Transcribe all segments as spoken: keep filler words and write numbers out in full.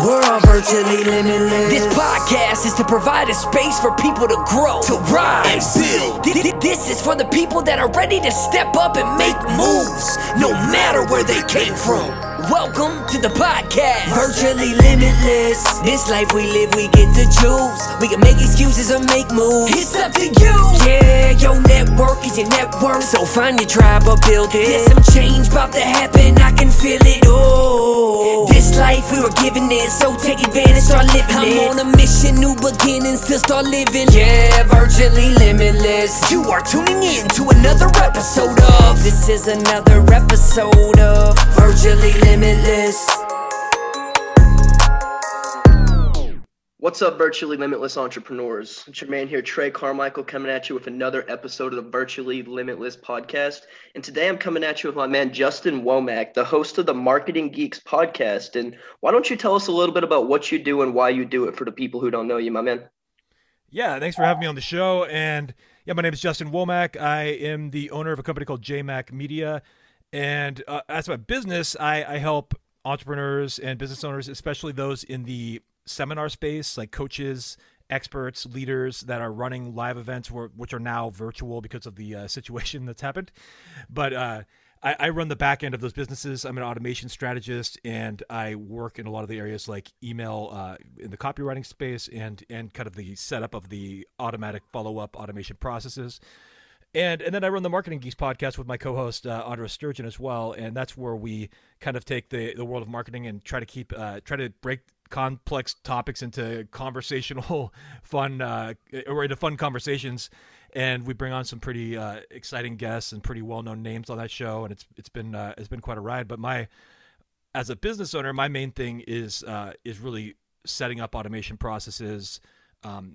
We're all virtually limitless. This podcast is to provide a space for people to grow, to rise, and build. Th- th- This is for the people that are ready to step up and make moves, no matter where they came from. Welcome to the podcast, Virtually Limitless. This life we live, we get to choose. We can make excuses or make moves. It's up to you. Yeah, your network is your network, so find your tribe or build it. There's some change about to happen, I can feel it. Oh, this life we were given this, so take advantage, start living I'm it. I'm on a mission, new beginnings to start living. Yeah, Virtually Limitless. You are tuning in to another episode of. This is another episode of Virtually Limitless. What's up, Virtually Limitless entrepreneurs? It's your man here, Trey Carmichael, coming at you with another episode of the Virtually Limitless podcast. And today I'm coming at you with my man, Justin Womack, the host of the Marketing Geeks podcast. And why don't you tell us a little bit about what you do and why you do it for the people who don't know you, my man? Yeah, thanks for having me on the show. And yeah, my name is Justin Womack. I am the owner of a company called J Mac Media. And uh, as my business, I, I help entrepreneurs and business owners, especially those in the seminar space, like coaches, experts, leaders that are running live events, which are now virtual because of the uh, situation that's happened. But uh, I, I run the back end of those businesses. I'm an automation strategist, and I work in a lot of the areas like email uh, in the copywriting space and and kind of the setup of the automatic follow-up automation processes. And and then I run the Marketing Geeks podcast with my co-host, uh, Andra Sturgeon, as well. And that's where we kind of take the, the world of marketing and try to keep, uh, try to break complex topics into conversational, fun, uh, or into fun conversations. And we bring on some pretty uh, exciting guests and pretty well-known names on that show. And it's it's been uh, it's been quite a ride. But my, as a business owner, my main thing is uh, is really setting up automation processes, um,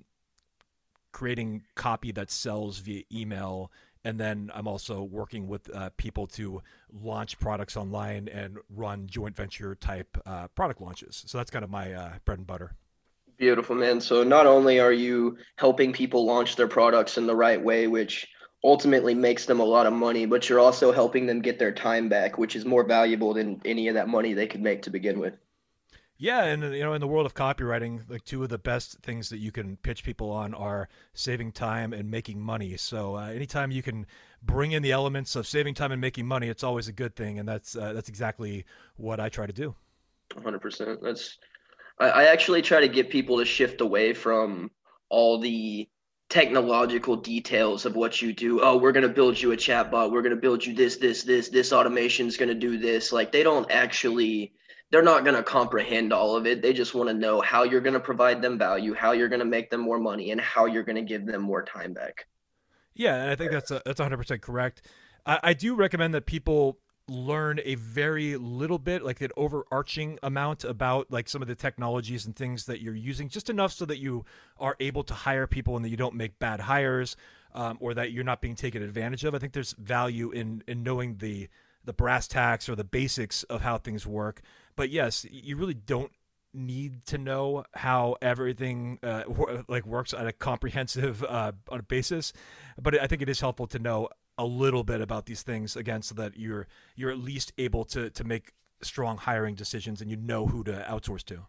creating copy that sells via email, and then I'm also working with uh, people to launch products online and run joint venture type uh, product launches. So that's kind of my uh, bread and butter. Beautiful, man. So not only are you helping people launch their products in the right way, which ultimately makes them a lot of money, but you're also helping them get their time back, which is more valuable than any of that money they could make to begin with. Yeah, and you know, in the world of copywriting, like two of the best things that you can pitch people on are saving time and making money. So uh, anytime you can bring in the elements of saving time and making money, it's always a good thing, and that's uh, that's exactly what I try to do. one hundred percent. That's I, I actually try to get people to shift away from all the technological details of what you do. Oh, we're going to build you a chatbot. We're going to build you this, this, this, this automation is going to do this. Like they don't actually They're not going to comprehend all of it. They just want to know how you're going to provide them value, how you're going to make them more money, and how you're going to give them more time back. Yeah, and I think that's a, that's one hundred percent correct. I, I do recommend that people learn a very little bit, like an overarching amount about like some of the technologies and things that you're using, just enough so that you are able to hire people and that you don't make bad hires, um, or that you're not being taken advantage of. I think there's value in in knowing the the brass tacks or the basics of how things work. But yes, you really don't need to know how everything uh, like works on a comprehensive uh, on a basis. But I think it is helpful to know a little bit about these things, again, so that you're you're at least able to to make strong hiring decisions and you know who to outsource to.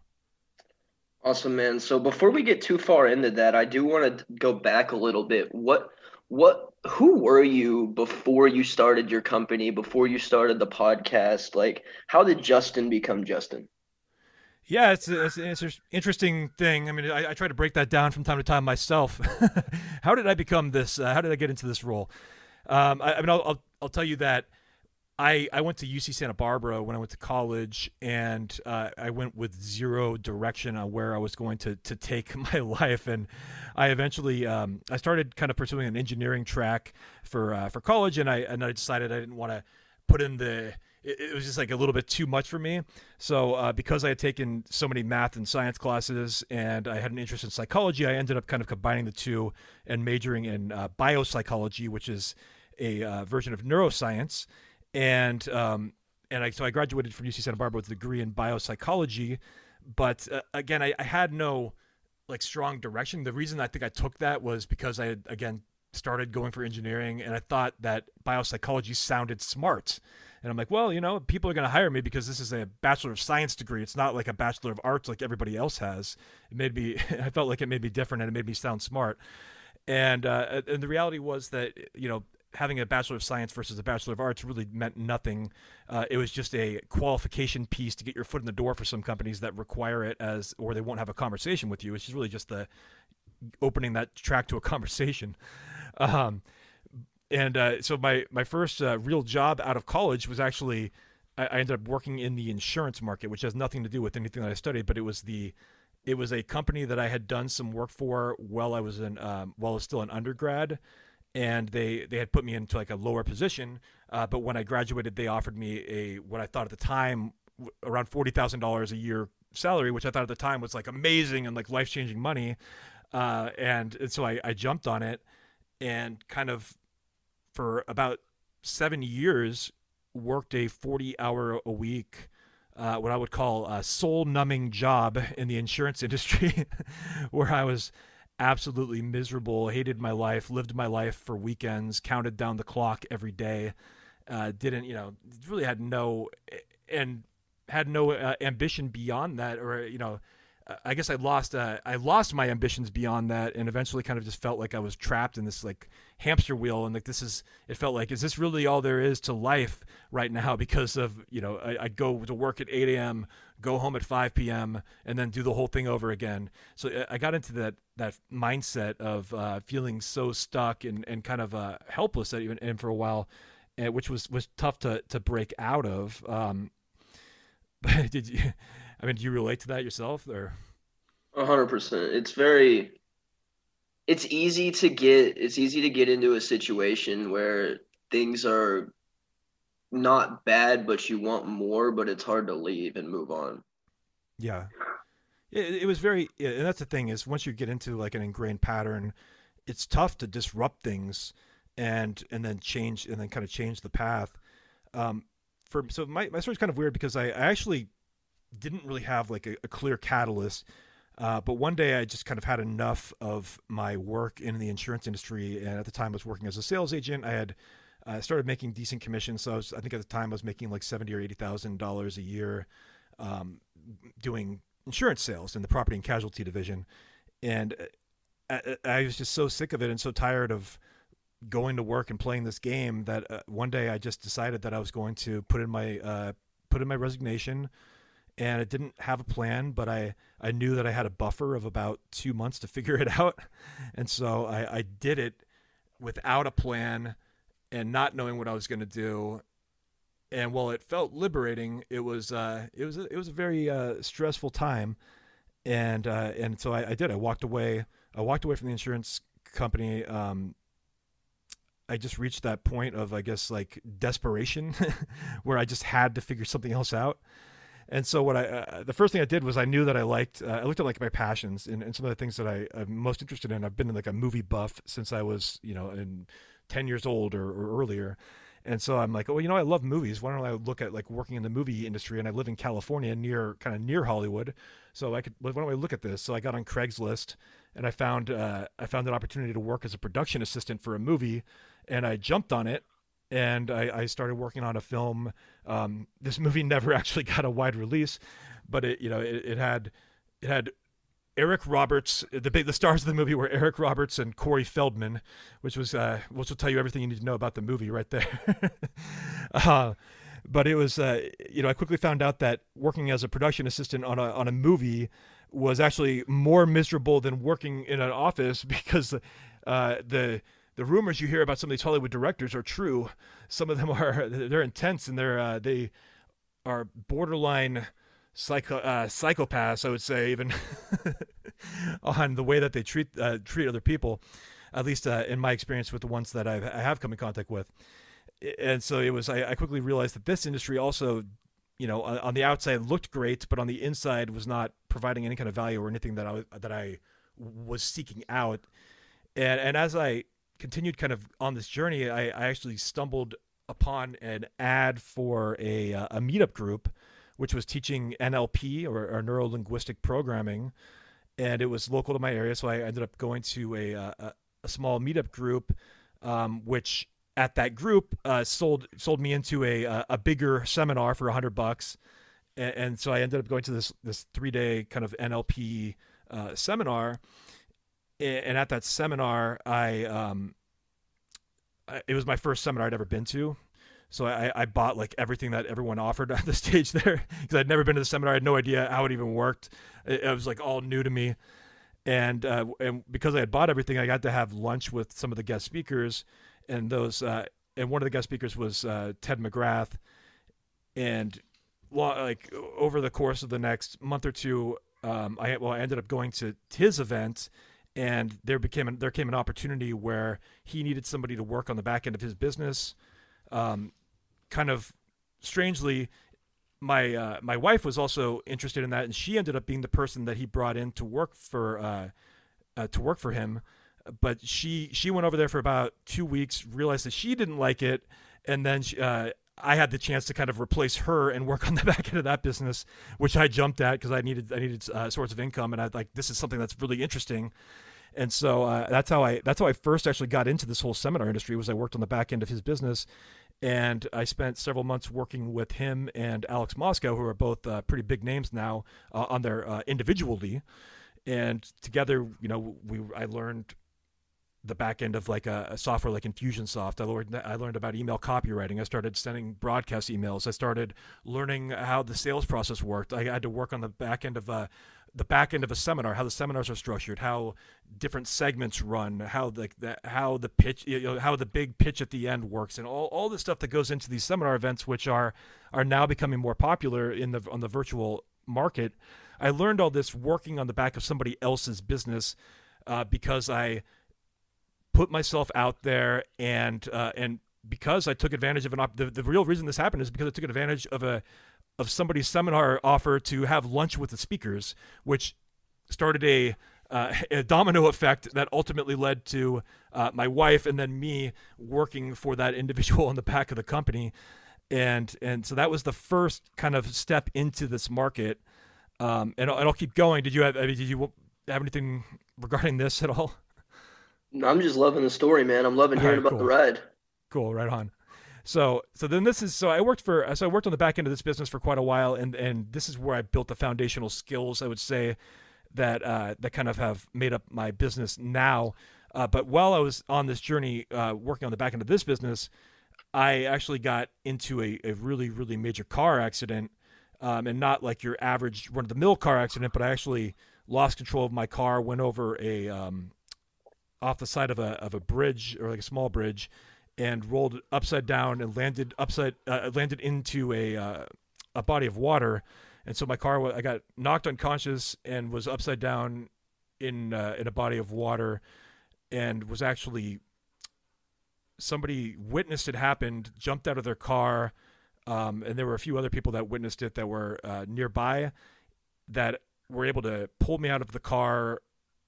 Awesome, man. So before we get too far into that, I do want to go back a little bit. What what who were you before you started your company, before you started the podcast? Like, how did Justin become Justin? Yeah, it's, a, it's an interesting thing. I mean, I, I try to break that down from time to time myself. How did I become this? Uh, how did I get into this role? Um, I, I mean, I'll, I'll I'll tell you that I I went to U C Santa Barbara when I went to college, and uh, I went with zero direction on where I was going to to take my life, and I eventually um, I started kind of pursuing an engineering track for uh, for college, and I and I decided I didn't want to put in the it, it was just like a little bit too much for me. So uh, because I had taken so many math and science classes and I had an interest in psychology, I ended up kind of combining the two and majoring in uh, biopsychology, which is a uh, version of neuroscience. And um, and I so I graduated from U C Santa Barbara with a degree in biopsychology. But uh, again, I, I had no like strong direction. The reason I think I took that was because I had, again, started going for engineering, and I thought that biopsychology sounded smart. And I'm like, well, you know, people are going to hire me because this is a Bachelor of Science degree. It's not like a Bachelor of Arts like everybody else has. It made me, I felt like it made me different, and it made me sound smart. And uh, and the reality was that, you know, having a Bachelor of Science versus a Bachelor of Arts really meant nothing. Uh, it was just a qualification piece to get your foot in the door for some companies that require it as, or they won't have a conversation with you. It's just really just the opening that track to a conversation. Um, and uh, so my my first uh, real job out of college was actually, I, I ended up working in the insurance market, which has nothing to do with anything that I studied, but it was the It was a company that I had done some work for while I was in, um, while I was still an undergrad, and they, they had put me into like a lower position. Uh, but when I graduated, they offered me a what I thought at the time around forty thousand dollars a year salary, which I thought at the time was like amazing and like life changing money. Uh, and, and so I, I jumped on it, and kind of for about seven years worked a forty hour a week. Uh, what I would call a soul-numbing job in the insurance industry, where I was absolutely miserable, hated my life, lived my life for weekends, counted down the clock every day, uh, didn't, you know, really had no, and had no uh, ambition beyond that, or, you know, I guess I lost uh, I lost my ambitions beyond that, and eventually kind of just felt like I was trapped in this like hamster wheel, and like this is it felt like, is this really all there is to life right now? Because of, you know, I, I go to work at eight a.m., go home at five p.m., and then do the whole thing over again. So I got into that that mindset of uh, feeling so stuck and, and kind of uh, helpless even and for a while, and which was was tough to to break out of. Um, but did you? I mean, do you relate to that yourself, or? A hundred percent. It's very, it's easy to get, it's easy to get into a situation where things are not bad, but you want more, but it's hard to leave and move on. Yeah, it, it was very, yeah, and that's the thing is once you get into like an ingrained pattern, it's tough to disrupt things and and then change and then kind of change the path. Um, for so my my story's kind of weird because I, I actually didn't really have like a, a clear catalyst. Uh, but one day I just kind of had enough of my work in the insurance industry. And at the time I was working as a sales agent. I had uh, started making decent commissions. So I, was, I think at the time I was making like seventy or eighty thousand dollars a year, um, doing insurance sales in the property and casualty division. And I, I was just so sick of it and so tired of going to work and playing this game that uh, one day I just decided that I was going to put in my uh, put in my resignation. And I didn't have a plan, but I, I knew that I had a buffer of about two months to figure it out. And so I, I did it without a plan and not knowing what I was going to do. And while it felt liberating, it was uh, it was a, it was a very uh, stressful time. And uh, and so I, I did. I walked away. I walked away from the insurance company. Um, I just reached that point of, I guess, like desperation, where I just had to figure something else out. And so what I, uh, the first thing I did was I knew that I liked, uh, I looked at like my passions and, and some of the things that I, I'm most interested in. I've been in like a movie buff since I was, you know, in ten years old or, or earlier. And so I'm like, oh, you know, I love movies. Why don't I look at like working in the movie industry? And I live in California, near kind of near Hollywood. So I could, why don't I look at this? So I got on Craigslist and I found, uh, I found an opportunity to work as a production assistant for a movie, and I jumped on it. And I, I started working on a film. Um, this movie never actually got a wide release, but it, you know, it, it had, it had Eric Roberts. The big, the stars of the movie were Eric Roberts and Corey Feldman, which was, uh, which will tell you everything you need to know about the movie right there. uh, but it was, uh, you know, I quickly found out that working as a production assistant on a on a movie was actually more miserable than working in an office because uh, the the rumors you hear about some of these Hollywood directors are true. Some of them are, they're intense, and they're uh, they are borderline psycho uh, psychopaths, I would say, even on the way that they treat uh, treat other people. At least uh, in my experience with the ones that I've, I have come in contact with. And so it was. I, I quickly realized that this industry also, you know, on the outside looked great, but on the inside was not providing any kind of value or anything that I that I was seeking out. And and as I continued kind of on this journey, I, I actually stumbled upon an ad for a uh, a meetup group, which was teaching N L P or, or neuro linguistic programming, and it was local to my area. So I ended up going to a, uh, a a small meetup group, um, which at that group uh, sold sold me into a a bigger seminar for a hundred bucks, and, and so I ended up going to this this three day kind of N L P uh, seminar, and at that seminar, I um, it was my first seminar I'd ever been to. So I, I bought like everything that everyone offered at the stage there because I'd never been to the seminar. I had no idea how it even worked. It, it was like all new to me. And uh, and because I had bought everything, I got to have lunch with some of the guest speakers. And those uh, and one of the guest speakers was uh, Ted McGrath. And like over the course of the next month or two, um, I well I ended up going to his event. And there became an, there came an opportunity where he needed somebody to work on the back end of his business. Um, kind of strangely, my uh, my wife was also interested in that, and she ended up being the person that he brought in to work for uh, uh, to work for him. But she she went over there for about two weeks, realized that she didn't like it, and then she, uh, I had the chance to kind of replace her and work on the back end of that business, which I jumped at because I needed I needed uh, source of income, and I like this is something that's really interesting. And so uh, that's how I that's how I first actually got into this whole seminar industry. Was I worked on the back end of his business, and I spent several months working with him and Alex Moscow, who are both uh, pretty big names now uh, on their uh, individually, and together, you know, we I learned the back end of like a, a software like Infusionsoft. I learned I learned about email copywriting. I started sending broadcast emails. I started learning how the sales process worked. I had to work on the back end of a the back end of a seminar, how the seminars are structured, how different segments run, how like the, how the pitch, you know, how the big pitch at the end works, and all, all the stuff that goes into these seminar events, which are are now becoming more popular in the on the virtual market. I learned all this working on the back of somebody else's business uh, because I put myself out there, and uh, and because I took advantage of an op- the, the real reason this happened is because I took advantage of a of somebody's seminar offer to have lunch with the speakers, which started a, uh, a domino effect that ultimately led to uh, my wife and then me working for that individual on the back of the company. And and so that was the first kind of step into this market. Um, and, and I'll keep going. Did you have I mean, did you have anything regarding this at all? I'm just loving the story, man. I'm loving hearing All right, about cool. the ride. Cool, right on. So, so then this is so I worked for so I worked on the back end of this business for quite a while, and and this is where I built the foundational skills, I would say, that uh, that kind of have made up my business now. Uh, but while I was on this journey, uh, working on the back end of this business, I actually got into a, a really really major car accident, um, and not like your average run of the mill car accident, but I actually lost control of my car, went over a um, off the side of a of a bridge or like a small bridge, and rolled upside down and landed upside uh, landed into a uh, a body of water, and so my car I got knocked unconscious and was upside down in uh, in a body of water, and was actually somebody witnessed it happened, jumped out of their car, um, and there were a few other people that witnessed it that were uh, nearby that were able to pull me out of the car.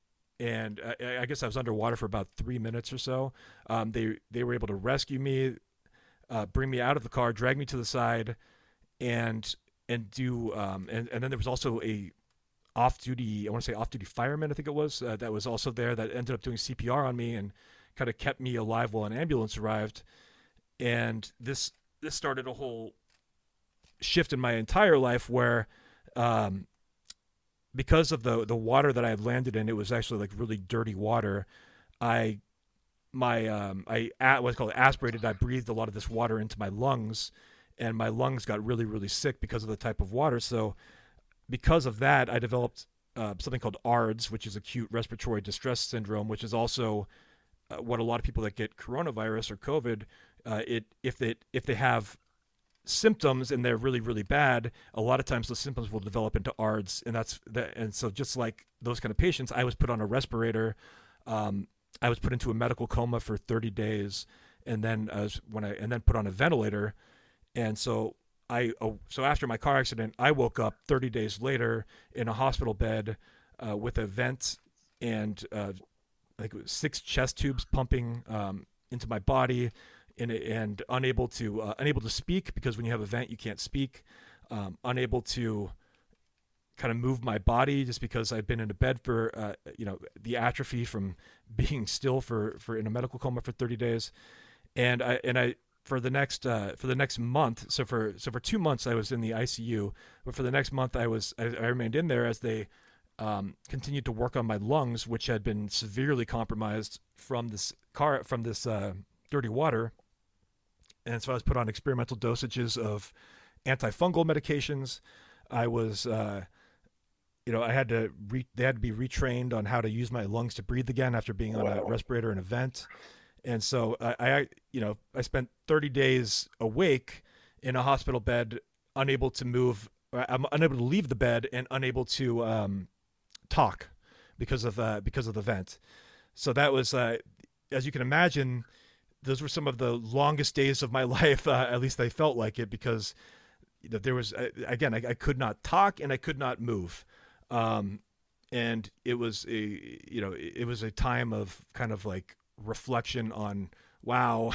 And I, I guess I was underwater for about three minutes or so. Um, they they were able to rescue me, uh, bring me out of the car, drag me to the side, and and do um, and and then there was also a off-duty I want to say off-duty fireman I think it was uh, that was also there that ended up doing C P R on me and kind of kept me alive while an ambulance arrived. And this this started a whole shift in my entire life where. Um, Because of the the water that I had landed in, it was actually like really dirty water. I my um I what's called aspirated. I breathed a lot of this water into my lungs, and my lungs got really really sick because of the type of water. So because of that, I developed uh, something called A R D S, which is acute respiratory distress syndrome, which is also uh, what a lot of people that get coronavirus or COVID, uh, it if they if they have symptoms and they're really really bad, a lot of times those symptoms will develop into A R D S, and that's that. And so just like those kind of patients, I was put on a respirator. um, I was put into a medical coma for thirty days, and then I was when I and then put on a ventilator. And so I oh, so after my car accident, I woke up thirty days later in a hospital bed uh, with a vent and uh, I think it was six chest tubes pumping um, into my body. In and unable to uh, unable to speak because when you have a vent you can't speak, um, unable to kind of move my body just because I'd been in a bed for, uh, you know, the atrophy from being still for, for in a medical coma for thirty days. And I, and I, for the next, uh, for the next month, so for, so for two months I was in the I C U, but for the next month I was, I, I remained in there as they, um, continued to work on my lungs, which had been severely compromised from this car, from this, uh, dirty water. And so I was put on experimental dosages of antifungal medications. I was, uh, you know, I had to re- they had to be retrained on how to use my lungs to breathe again after being on a respirator in a vent. And so I, I, you know, I spent thirty days awake in a hospital bed, unable to move. I'm unable to leave the bed and unable to um, talk because of uh, because of the vent. So that was, uh, as you can imagine, those were some of the longest days of my life. Uh, at least they felt like it, because there was, again, I, I could not talk and I could not move. Um, and it was a, you know, it was a time of kind of like reflection on, wow,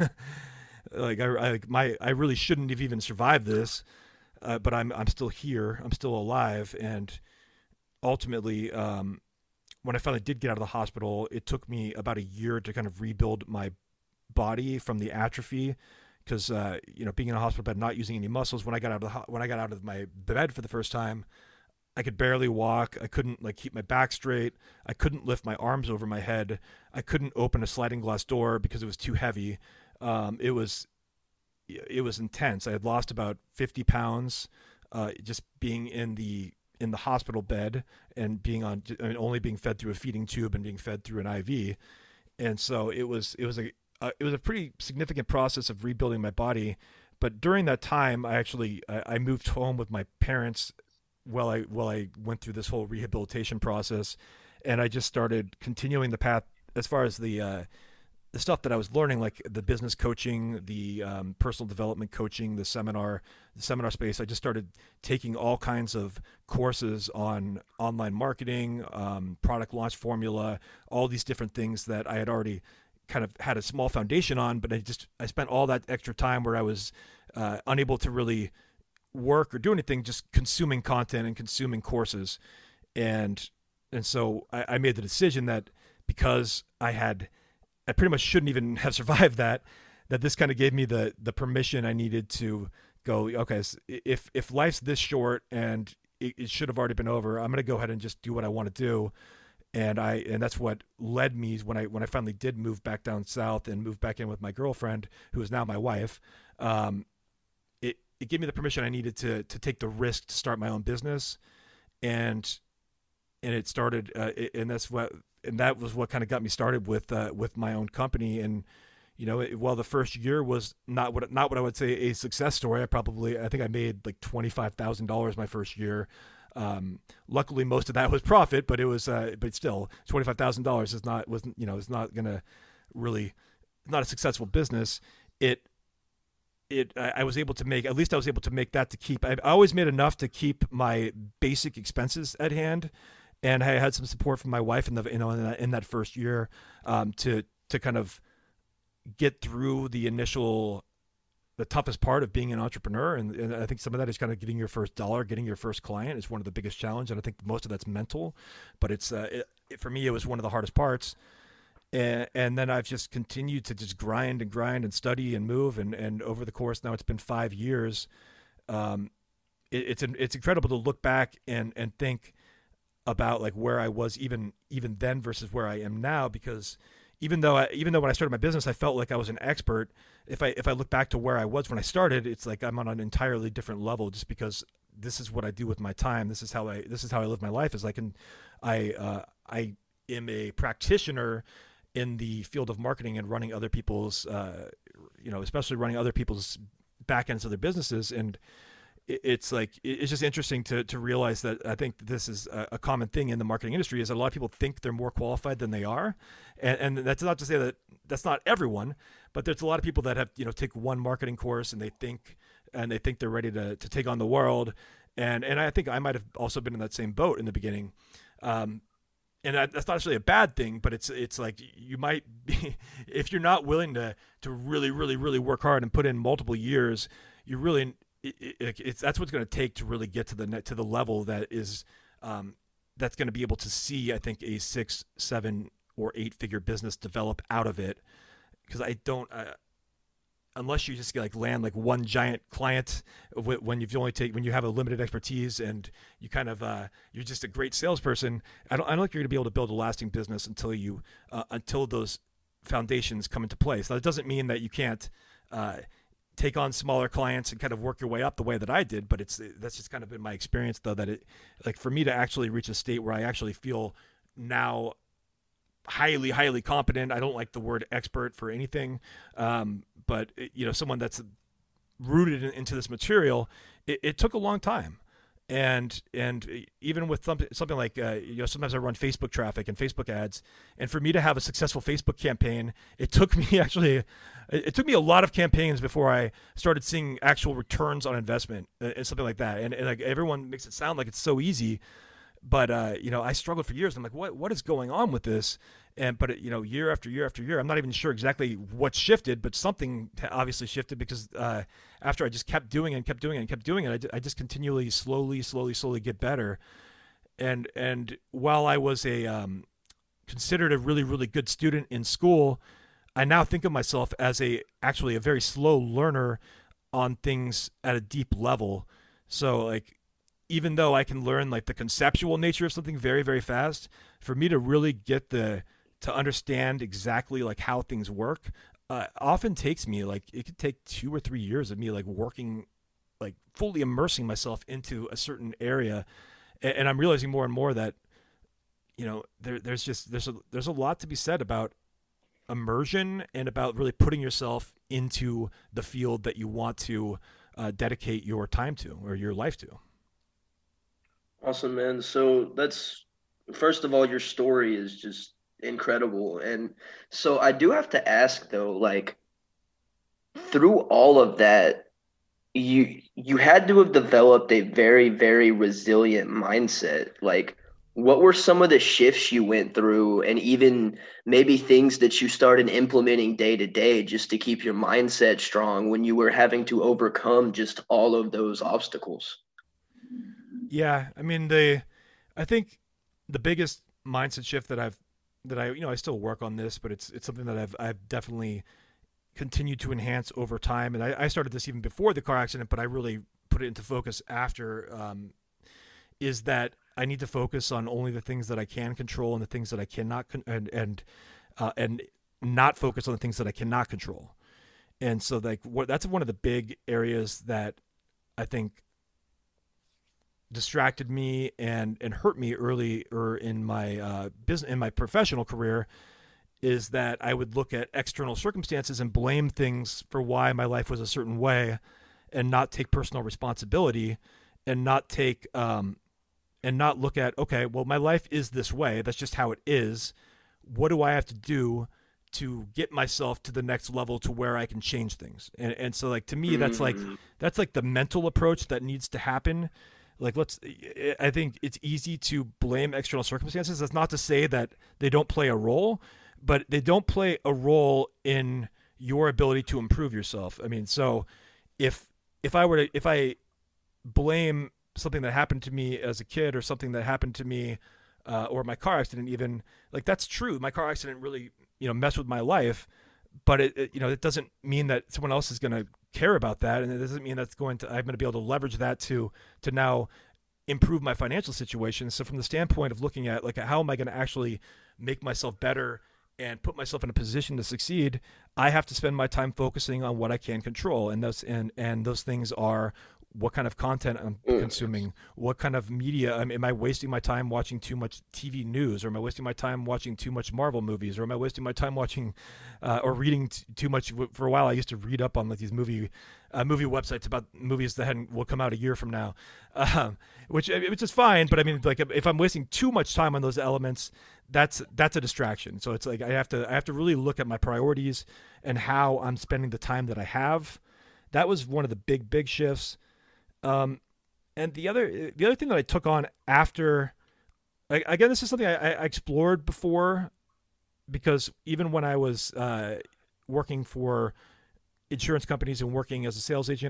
like I, I, my, I really shouldn't have even survived this. Uh, but I'm, I'm still here. I'm still alive. And ultimately, um, when I finally did get out of the hospital, it took me about a year to kind of rebuild my body from the atrophy. Because uh, you know, being in a hospital bed, not using any muscles, when I got out of the ho- when I got out of my bed for the first time, I could barely walk. I couldn't like keep my back straight. I couldn't lift my arms over my head. I couldn't open a sliding glass door because it was too heavy. Um, it was it was intense. I had lost about fifty pounds uh, just being in the in the hospital bed and being on I mean, only being fed through a feeding tube and being fed through an I V. And so it was it was a Uh, it was a pretty significant process of rebuilding my body. But during that time, I actually I, I moved home with my parents while I while I went through this whole rehabilitation process, and I just started continuing the path as far as the uh, the stuff that I was learning, like the business coaching, the um, personal development coaching, the seminar, the seminar space. I just started taking all kinds of courses on online marketing, um, product launch formula, all these different things that I had already kind of had a small foundation on, but I just, I spent all that extra time where I was uh, unable to really work or do anything, just consuming content and consuming courses. And, and so I, I made the decision that because I had, I pretty much shouldn't even have survived that, that this kind of gave me the, the permission I needed to go, okay, if, if life's this short and it, it should have already been over, I'm going to go ahead and just do what I want to do. And I and that's what led me when I when I finally did move back down south and move back in with my girlfriend, who is now my wife. Um, it it gave me the permission I needed to to take the risk to start my own business, and and it started. Uh, and that's what and that was what kind of got me started with uh, with my own company. And you know, it, while the first year was not what not what I would say a success story, I probably I think I made like twenty-five thousand dollars my first year. Um, luckily most of that was profit, but it was, uh, but still twenty-five thousand dollars is not, wasn't, you know, it's not going to really, not a successful business. It, it, I, I was able to make, at least I was able to make that to keep, I always made enough to keep my basic expenses at hand. And I had some support from my wife in the, you know, in that, in that first year, um, to, to kind of get through the initial, the toughest part of being an entrepreneur. And, and I think some of that is kind of getting your first dollar, getting your first client is one of the biggest challenges. And I think most of that's mental, but it's, uh, it, it, for me, it was one of the hardest parts. And, and then I've just continued to just grind and grind and study and move. And, and over the course, now it's been five years. Um, it, it's, it's incredible to look back and, and think about like where I was even, even then versus where I am now, because even though I, even though when I started my business, I felt like I was an expert. If I, if I look back to where I was when I started, it's like I'm on an entirely different level just because this is what I do with my time. This is how I, this is how I live my life is like, and I, uh, I am a practitioner in the field of marketing and running other people's, uh, you know, especially running other people's back ends of their businesses. And it's like, it's just interesting to, to realize that I think this is a, a common thing in the marketing industry is that a lot of people think they're more qualified than they are. And, and that's not to say that that's not everyone, but there's a lot of people that have, you know, take one marketing course and they think, and they think they're ready to, to take on the world. And, and I think I might've also been in that same boat in the beginning. Um, and that, that's not necessarily a bad thing, but it's, it's like you might be, if you're not willing to, to really, really, really work hard and put in multiple years, you really, it, it, it's that's what's going to take to really get to the net to the level that is um, that's going to be able to see, I think, a six, seven, or eight figure business develop out of it. Because I don't, uh, unless you just like land like one giant client when you've only take when you have a limited expertise and you kind of uh, you're just a great salesperson. I don't I don't think you're going to be able to build a lasting business until you uh, until those foundations come into place. Now, that doesn't mean that you can't uh, take on smaller clients and kind of work your way up the way that I did, but it's that's just kind of been my experience, though, that it like for me to actually reach a state where I actually feel now highly, highly competent. I don't like the word expert for anything, um, but you know, someone that's rooted in, into this material. It, it took a long time, and and even with something something like uh, you know, sometimes I run Facebook traffic and Facebook ads, and for me to have a successful Facebook campaign, it took me actually, it took me a lot of campaigns before I started seeing actual returns on investment and something like that. And, and like everyone makes it sound like it's so easy. But, uh, you know, I struggled for years. I'm like, what, what is going on with this? And, but, it, you know, year after year after year, I'm not even sure exactly what shifted, but something obviously shifted because uh, after I just kept doing it and kept doing it and kept doing it, I, I just continually, slowly, slowly, slowly get better. And, and while I was a, um, considered a really, really good student in school, I now think of myself as a, actually a very slow learner on things at a deep level. So like, even though I can learn like the conceptual nature of something very, very fast, for me to really get the, to understand exactly like how things work, uh, often takes me like, it could take two or three years of me like working, like fully immersing myself into a certain area. And, and I'm realizing more and more that, you know, there, there's just, there's a, there's a lot to be said about immersion and about really putting yourself into the field that you want to uh, dedicate your time to or your life to. Awesome, man. So that's, first of all, your story is just incredible. And so I do have to ask though, like through all of that, you you had to have developed a very, very resilient mindset. Like what were some of the shifts you went through and even maybe things that you started implementing day to day just to keep your mindset strong when you were having to overcome just all of those obstacles? Yeah, I mean the, I think the biggest mindset shift that I've, that I, you know, I still work on this, but it's it's something that I've I've definitely continued to enhance over time. And I, I started this even before the car accident, but I really put it into focus after. Um, is that I need to focus on only the things that I can control and the things that I cannot, con- and and uh, and not focus on the things that I cannot control. And so like what that's one of the big areas that I think distracted me and and hurt me early or in my uh, business in my professional career, is that I would look at external circumstances and blame things for why my life was a certain way, and not take personal responsibility, and not take um, and not look at, okay, well, my life is this way. That's just how it is. What do I have to do to get myself to the next level to where I can change things? And and so like to me, that's like that's like the mental approach that needs to happen. Like, let's, I think it's easy to blame external circumstances. That's not to say that they don't play a role, but they don't play a role in your ability to improve yourself. I mean, so if, if I were to, if I blame something that happened to me as a kid or something that happened to me uh, or my car accident, even like, that's true. My car accident really, you know, messed with my life, but it, it you know, it doesn't mean that someone else is going to care about that, and it doesn't mean that's going to I'm going to be able to leverage that to to now improve my financial situation. So from the standpoint of looking at like how am I going to actually make myself better and put myself in a position to succeed, I have to spend my time focusing on what I can control, and those and and those things are what kind of content I'm consuming, what kind of media. Am, am I wasting my time watching too much T V news, or am I wasting my time watching too much Marvel movies, or am I wasting my time watching uh, or reading t- too much? For a while, I used to read up on like these movie uh, movie websites about movies that hadn't, will come out a year from now, um, which which is fine. But I mean, like if I'm wasting too much time on those elements, that's that's a distraction. So it's like I have to I have to really look at my priorities and how I'm spending the time that I have. That was one of the big big shifts. Um, and the other, the other thing that I took on after, again, this is something I, I explored before, because even when I was uh, working for insurance companies and working as a sales agent, I had,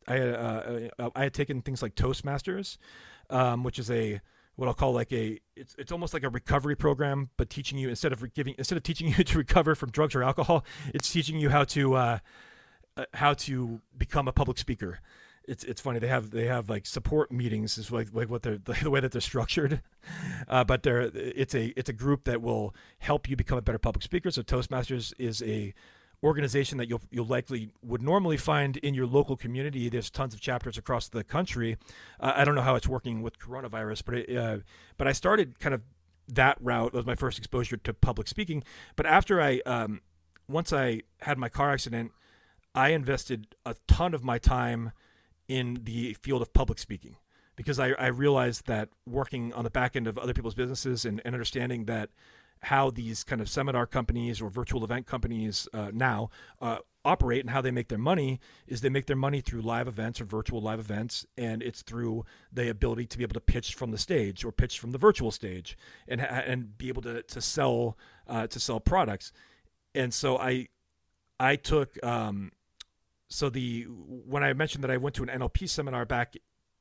I had, uh, I had taken things like Toastmasters, um, which is a what I'll call like a it's it's almost like a recovery program, but teaching you instead of giving instead of teaching you to recover from drugs or alcohol, it's teaching you how to uh, uh, how to become a public speaker. It's it's funny they have they have like support meetings is like like what they're the way that they're structured, uh, but they're it's a it's a group that will help you become a better public speaker. So Toastmasters is a organization that you'll you'll likely would normally find in your local community. There's tons of chapters across the country. Uh, I don't know how it's working with coronavirus, but it, uh, but I started kind of that route. That was my first exposure to public speaking. But after I um, once I had my car accident, I invested a ton of my time in the field of public speaking because I, I realized that working on the back end of other people's businesses and, and understanding that how these kind of seminar companies or virtual event companies uh, now uh, operate and how they make their money is they make their money through live events or virtual live events, and it's through the ability to be able to pitch from the stage or pitch from the virtual stage and and be able to to sell uh, to sell products. And so I I took um, so the when I mentioned that I went to an N L P seminar back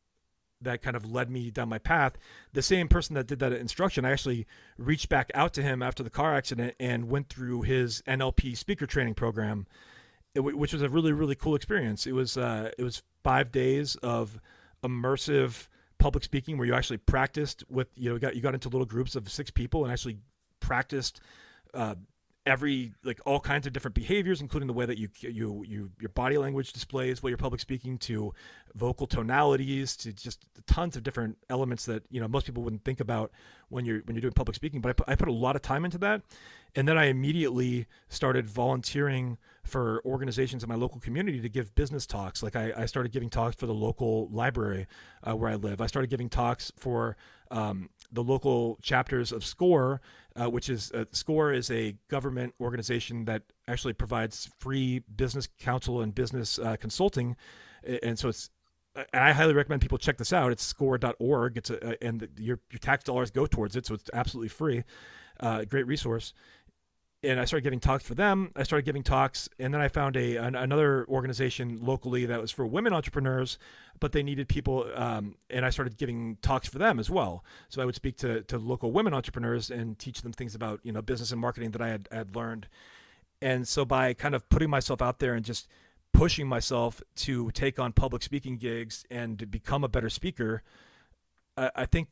that kind of led me down my path, the same person that did that instruction, I actually reached back out to him after the car accident and went through his N L P speaker training program, which was a really, really cool experience. It was, uh, it was five days of immersive public speaking where you actually practiced with, you know, you got, you got into little groups of six people and actually practiced, uh, every like all kinds of different behaviors, including the way that you you you your body language displays while you're public speaking, to vocal tonalities, to just tons of different elements that you know most people wouldn't think about when you're when you're doing public speaking. But I put, I put a lot of time into that, and then I immediately started volunteering for organizations in my local community to give business talks. Like I, I started giving talks for the local library uh, where I live. I started giving talks for um, the local chapters of SCORE, uh, which is uh, SCORE is a government organization that actually provides free business counsel and business uh, consulting, and so it's. And I highly recommend people check this out. It's score dot org. It's a, and the, your your tax dollars go towards it, so it's absolutely free. Uh, great resource. And I started giving talks for them. I started giving talks, and then I found a an, another organization locally that was for women entrepreneurs, but they needed people, um, and I started giving talks for them as well. So I would speak to to local women entrepreneurs and teach them things about you know business and marketing that I had had learned. And so by kind of putting myself out there and just pushing myself to take on public speaking gigs and to become a better speaker, I, I think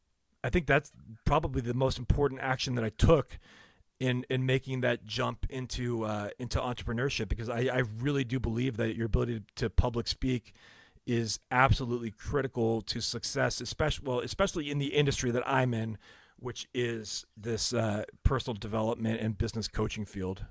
I think that's probably the most important action that I took in in making that jump into uh, into entrepreneurship, because I, I really do believe that your ability to, to public speak is absolutely critical to success, especially well, especially in the industry that I'm in, which is this uh, personal development and business coaching field.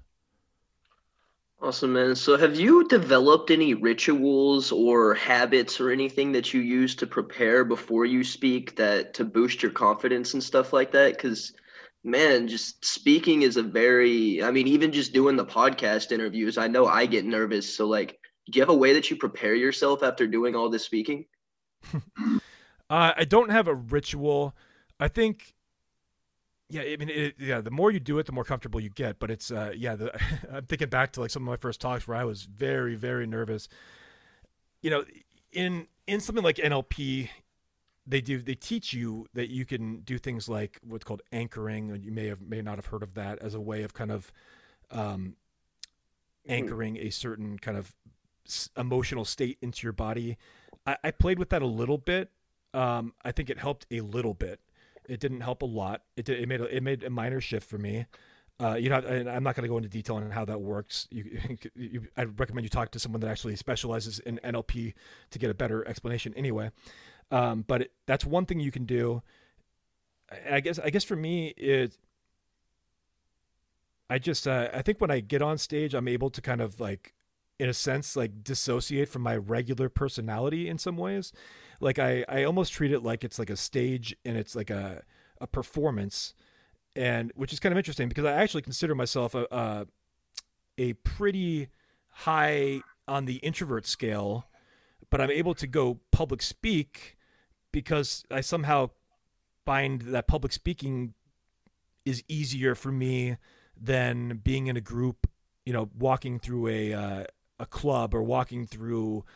Awesome, man. So have you developed any rituals or habits or anything that you use to prepare before you speak that to boost your confidence and stuff like that? Because man, just speaking is a very, I mean, even just doing the podcast interviews, I know I get nervous. So like, do you have a way that you prepare yourself after doing all this speaking? uh, I don't have a ritual. I think, yeah, I mean, it, yeah, the more you do it, the more comfortable you get. But it's, uh, yeah, the, I'm thinking back to like some of my first talks where I was very, very nervous. You know, in in something like N L P, they do they teach you that you can do things like what's called anchoring. You may have may not have heard of that as a way of kind of um, anchoring a certain kind of emotional state into your body. I, I played with that a little bit. Um, I think it helped a little bit. It didn't help a lot. It did, it made a, it made a minor shift for me. Uh, you know, and I'm not going to go into detail on how that works. You, you, I recommend you talk to someone that actually specializes in N L P to get a better explanation. Anyway, um, but it, that's one thing you can do. I guess. I guess for me, it. I just. Uh, I think when I get on stage, I'm able to kind of like, in a sense, like dissociate from my regular personality in some ways. Like I, I almost treat it like it's like a stage and it's like a, a performance, and which is kind of interesting because I actually consider myself a, a, a pretty high on the introvert scale, but I'm able to go public speak because I somehow find that public speaking is easier for me than being in a group, you know, walking through a, uh, a club or walking through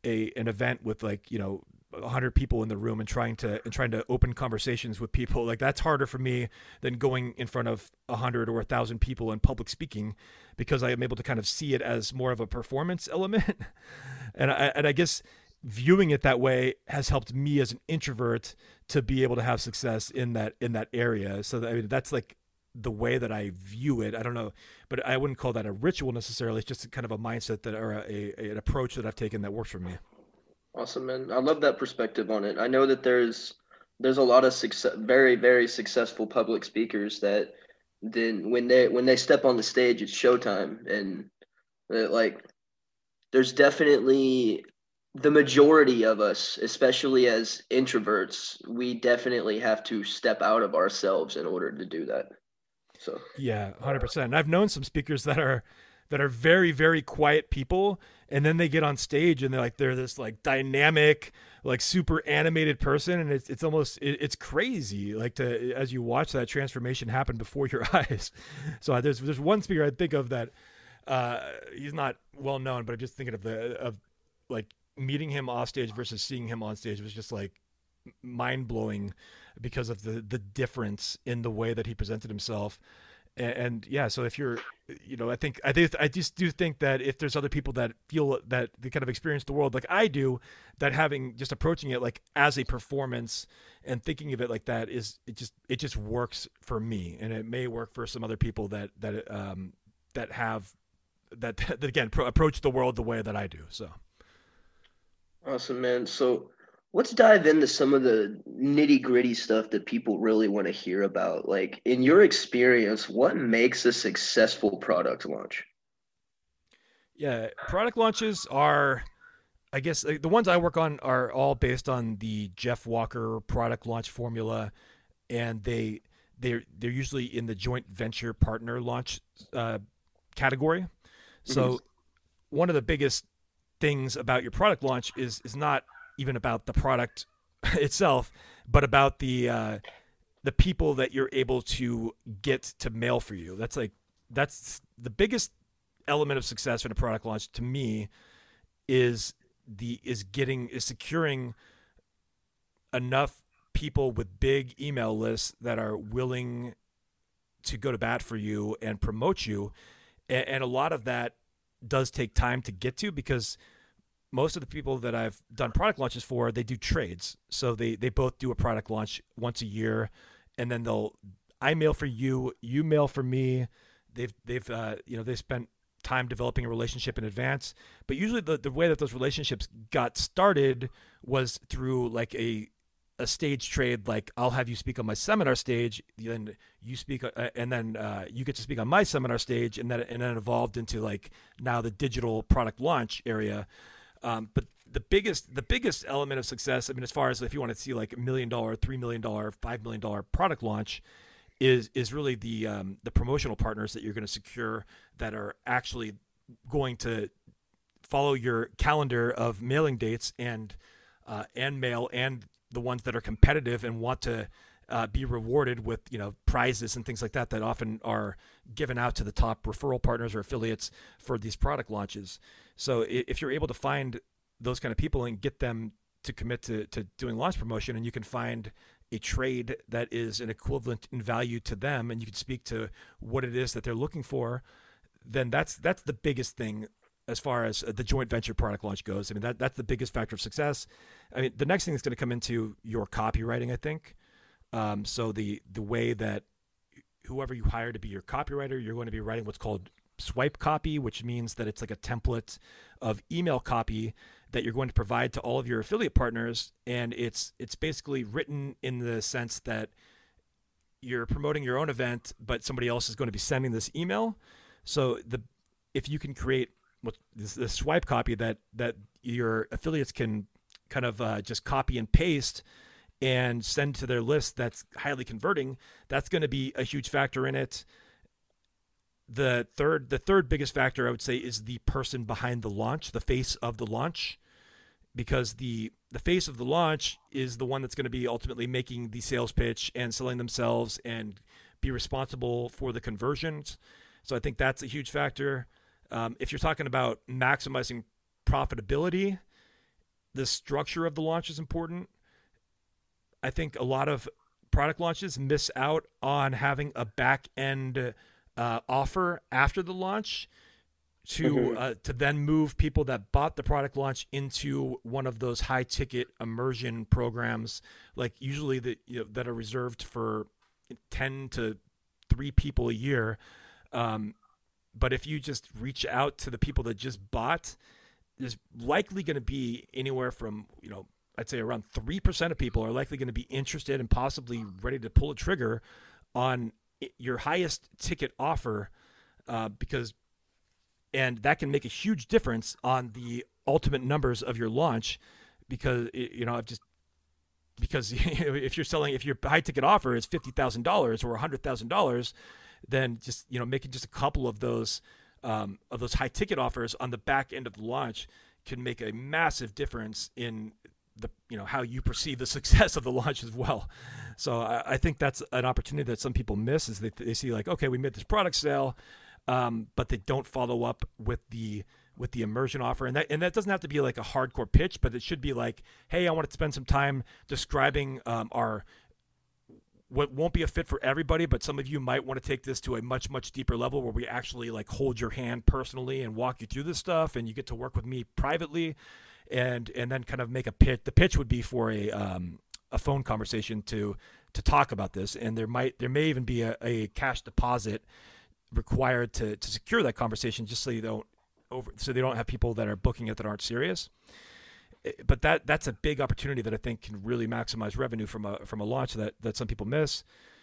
a an event with like, you know, a hundred people in the room and trying to and trying to open conversations with people, like that's harder for me than going in front of a hundred or a thousand people in public speaking, because I am able to kind of see it as more of a performance element. and I and I guess viewing it that way has helped me as an introvert to be able to have success in that in that area. So that, I mean, that's like the way that I view it. I don't know, but I wouldn't call that a ritual necessarily. It's just kind of a mindset that, or a, a an approach that I've taken that works for me. Awesome, man. I love that perspective on it. I know that there's there's a lot of success, very very successful public speakers that then when they when they step on the stage, it's showtime, and uh, like there's definitely the majority of us, especially as introverts, we definitely have to step out of ourselves in order to do that. So yeah, one hundred percent. And I've known some speakers that are that are very, very quiet people, and then they get on stage and they're like they're this like dynamic, like super animated person, and it's it's almost it, it's crazy like to as you watch that transformation happen before your eyes. So uh, there's there's one speaker I think of that uh, he's not well known, but I'm just thinking of the of like meeting him off stage versus seeing him on stage was just like mind blowing because of the the difference in the way that he presented himself. And, and yeah, so if you're, you know, I think I think I just do think that if there's other people that feel that they kind of experience the world like I do, that having just approaching it like as a performance and thinking of it like that is it just it just works for me, and it may work for some other people that that um that have that, that again pro- approach the world the way that I do. So awesome, man. So let's dive into some of the nitty gritty stuff that people really want to hear about. Like, in your experience, what makes a successful product launch? Yeah, product launches are, I guess, like, the ones I work on are all based on the Jeff Walker product launch formula, and they they're they're usually in the joint venture partner launch uh, category. So, mm-hmm. one of the biggest things about your product launch is is not even about the product itself, but about the uh, the people that you're able to get to mail for you. That's like that's the biggest element of success in a product launch to me is the is getting is securing enough people with big email lists that are willing to go to bat for you and promote you, and, and a lot of that does take time to get to, because most of the people that I've done product launches for, they do trades. So they, they both do a product launch once a year, and then they'll, I mail for you, you mail for me. They've, they've, uh, you know, they spent time developing a relationship in advance, but usually the, the way that those relationships got started was through like a, a stage trade. Like, I'll have you speak on my seminar stage, then you speak, uh, and then uh, you get to speak on my seminar stage, and then, and then it evolved into like now the digital product launch area. Um, but the biggest the biggest element of success, I mean, as far as if you want to see like a million dollar, three million dollar, five million dollar product launch, is is really the um, the promotional partners that you're going to secure that are actually going to follow your calendar of mailing dates and uh, and mail, and the ones that are competitive and want to uh, be rewarded with, you know, prizes and things like that that often are given out to the top referral partners or affiliates for these product launches. So if you're able to find those kind of people and get them to commit to, to doing launch promotion, and you can find a trade that is an equivalent in value to them, and you can speak to what it is that they're looking for, then that's that's the biggest thing as far as the joint venture product launch goes. I mean, that that's the biggest factor of success. I mean, the next thing that's going to come into your copywriting, I think. Um, so the the way that whoever you hire to be your copywriter, you're going to be writing what's called swipe copy, which means that it's like a template of email copy that you're going to provide to all of your affiliate partners. And it's it's basically written in the sense that you're promoting your own event, but somebody else is going to be sending this email. So the if you can create what this, this swipe copy that that your affiliates can kind of uh, just copy and paste and send to their list, that's highly converting, that's going to be a huge factor in it. The third, the third biggest factor I would say is the person behind the launch, the face of the launch, because the the face of the launch is the one that's going to be ultimately making the sales pitch and selling themselves and be responsible for the conversions. So I think that's a huge factor. Um, if you're talking about maximizing profitability, the structure of the launch is important. I think a lot of product launches miss out on having a back end uh, offer after the launch to mm-hmm. uh, to then move people that bought the product launch into one of those high ticket immersion programs, like usually that you know, that are reserved for ten to three people a year. Um, but if you just reach out to the people that just bought, there's likely going to be anywhere from, you know, I'd say around three percent of people are likely going to be interested and possibly ready to pull a trigger on your highest ticket offer, uh, because, and that can make a huge difference on the ultimate numbers of your launch, because, you know, I've just, because if you're selling, if your high ticket offer is fifty thousand dollars or one hundred thousand dollars, then just, you know, making just a couple of those, um, of those high ticket offers on the back end of the launch can make a massive difference in the, you know, how you perceive the success of the launch as well. So I, I think that's an opportunity that some people miss, is they, they see like, okay, we made this product sale, um, but they don't follow up with the, with the immersion offer. And that, and that doesn't have to be like a hardcore pitch, but it should be like, hey, I want to spend some time describing um, our, what won't be a fit for everybody, but some of you might want to take this to a much, much deeper level where we actually like hold your hand personally and walk you through this stuff. And you get to work with me privately, and, and then kind of make a pitch. The pitch would be for a, um, a phone conversation to, to talk about this. And there might, there may even be a, a cash deposit required to, to secure that conversation, just so you don't over, so they don't have people that are booking it that aren't serious. But that that's a big opportunity that I think can really maximize revenue from a from a launch that, that some people miss.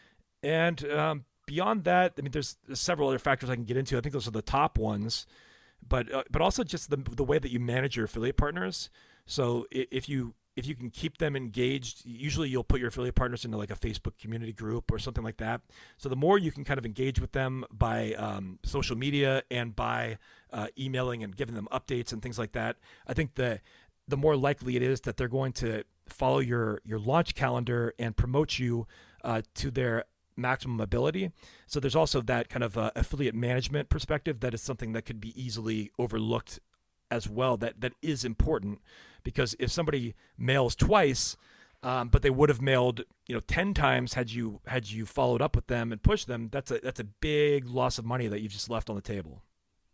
And um, beyond that, I mean, there's, there's several other factors I can get into. I think those are the top ones, but uh, but also just the the way that you manage your affiliate partners. So if you if you can keep them engaged, usually you'll put your affiliate partners into like a Facebook community group or something like that. So the more you can kind of engage with them by um, social media and by uh, emailing and giving them updates and things like that, I think the the more likely it is that they're going to follow your, your launch calendar and promote you uh, to their maximum ability. So there's also that kind of uh, affiliate management perspective that is something that could be easily overlooked as well. That that is important, because if somebody mails twice, um, but they would have mailed, you know, ten times had you had you followed up with them and pushed them, that's a that's a big loss of money that you've just left on the table.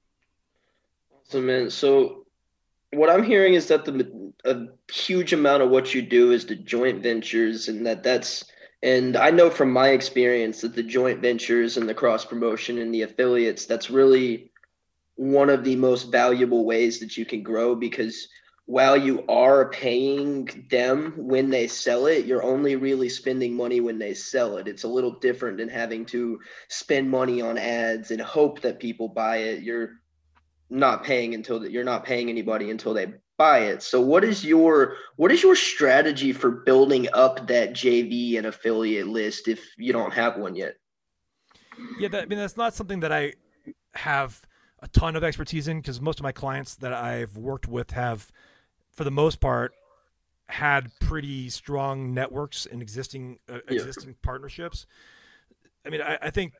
So man, so what I'm hearing is that the a huge amount of what you do is the joint ventures, and that that's, and I know from my experience that the joint ventures and the cross promotion and the affiliates, that's really one of the most valuable ways that you can grow, because while you are paying them when they sell it, you're only really spending money when they sell it. It's a little different than having to spend money on ads and hope that people buy it. You're not paying until that you're not paying anybody until they buy it. So what is your what is your strategy for building up that J V and affiliate list if you don't have one yet? Yeah, that, I mean, that's not something that I have a ton of expertise in, because most of my clients that I've worked with have, for the most part, had pretty strong networks and existing uh, existing yeah. partnerships. I mean, I, I think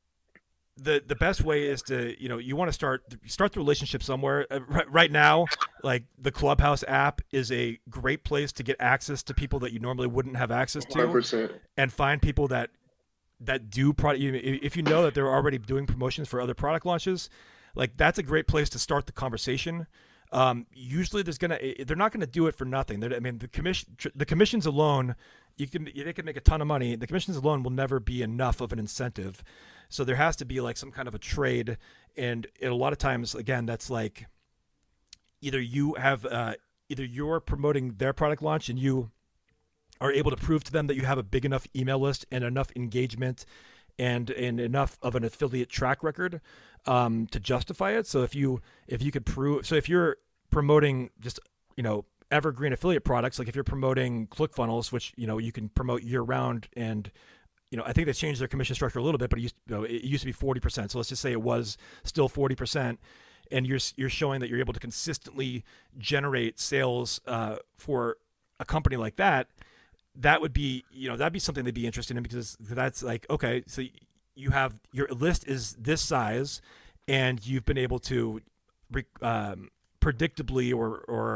the the best way is to, you know, you want to start start the relationship somewhere. Uh, right, right now, like the Clubhouse app is a great place to get access to people that you normally wouldn't have access to, one hundred percent. And find people that that do product. If you know that they're already doing promotions for other product launches, like that's a great place to start the conversation. Um, usually, there's gonna they're not gonna do it for nothing. They're, I mean, the commission the commissions alone, you can they can make a ton of money. The commissions alone will never be enough of an incentive. So there has to be like some kind of a trade, and a lot of times, again, that's like either you have uh, either you're promoting their product launch and you are able to prove to them that you have a big enough email list and enough engagement and and enough of an affiliate track record um, to justify it. So if you if you could prove, so if you're promoting just, you know, evergreen affiliate products, like if you're promoting ClickFunnels, which, you know, you can promote year round, and you know, I think they changed their commission structure a little bit, but it used, you know, it used to be forty percent. So let's just say it was still forty percent, and you're you're showing that you're able to consistently generate sales uh, for a company like that. That would be, you know, that'd be something they'd be interested in, because that's like, okay, so you have, your list is this size, and you've been able to um, predictably or or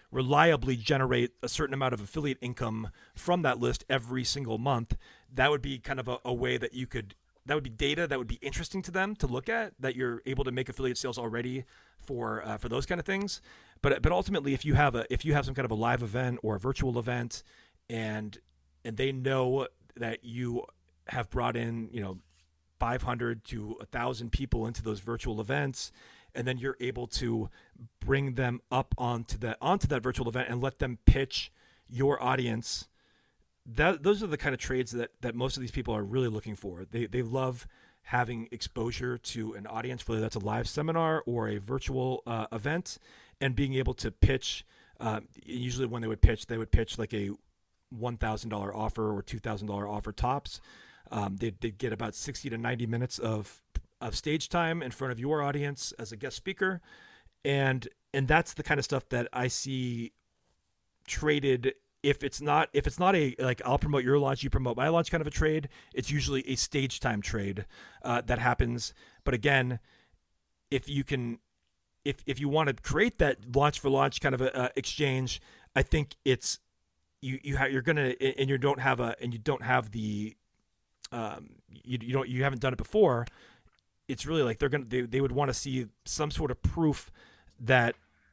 reliably generate a certain amount of affiliate income from that list every single month, that would be kind of a, a way that you could, that would be data that would be interesting to them to look at, that you're able to make affiliate sales already for uh, for those kind of things. But but ultimately, if you have a if you have some kind of a live event or a virtual event, and and they know that you have brought in, you know, five hundred to one thousand people into those virtual events, and then you're able to bring them up onto that onto that virtual event and let them pitch your audience. That those are the kind of trades that that most of these people are really looking for. They they love having exposure to an audience, whether that's a live seminar or a virtual uh, event, and being able to pitch. Uh, usually, when they would pitch, they would pitch like a one thousand dollars offer or two thousand dollars offer tops. Um, they'd, they'd get about sixty to ninety minutes of of stage time in front of your audience as a guest speaker, and and that's the kind of stuff that I see traded. If it's not if it's not a like I'll promote your launch, you promote my launch kind of a trade, it's usually a stage time trade uh, that happens. But again, if you can, if if you want to create that launch for launch kind of a uh, exchange, I think it's you you have you're gonna and you don't have a and you don't have the um you you don't you haven't done it before. It's really like they're gonna they, they would want to see some sort of proof that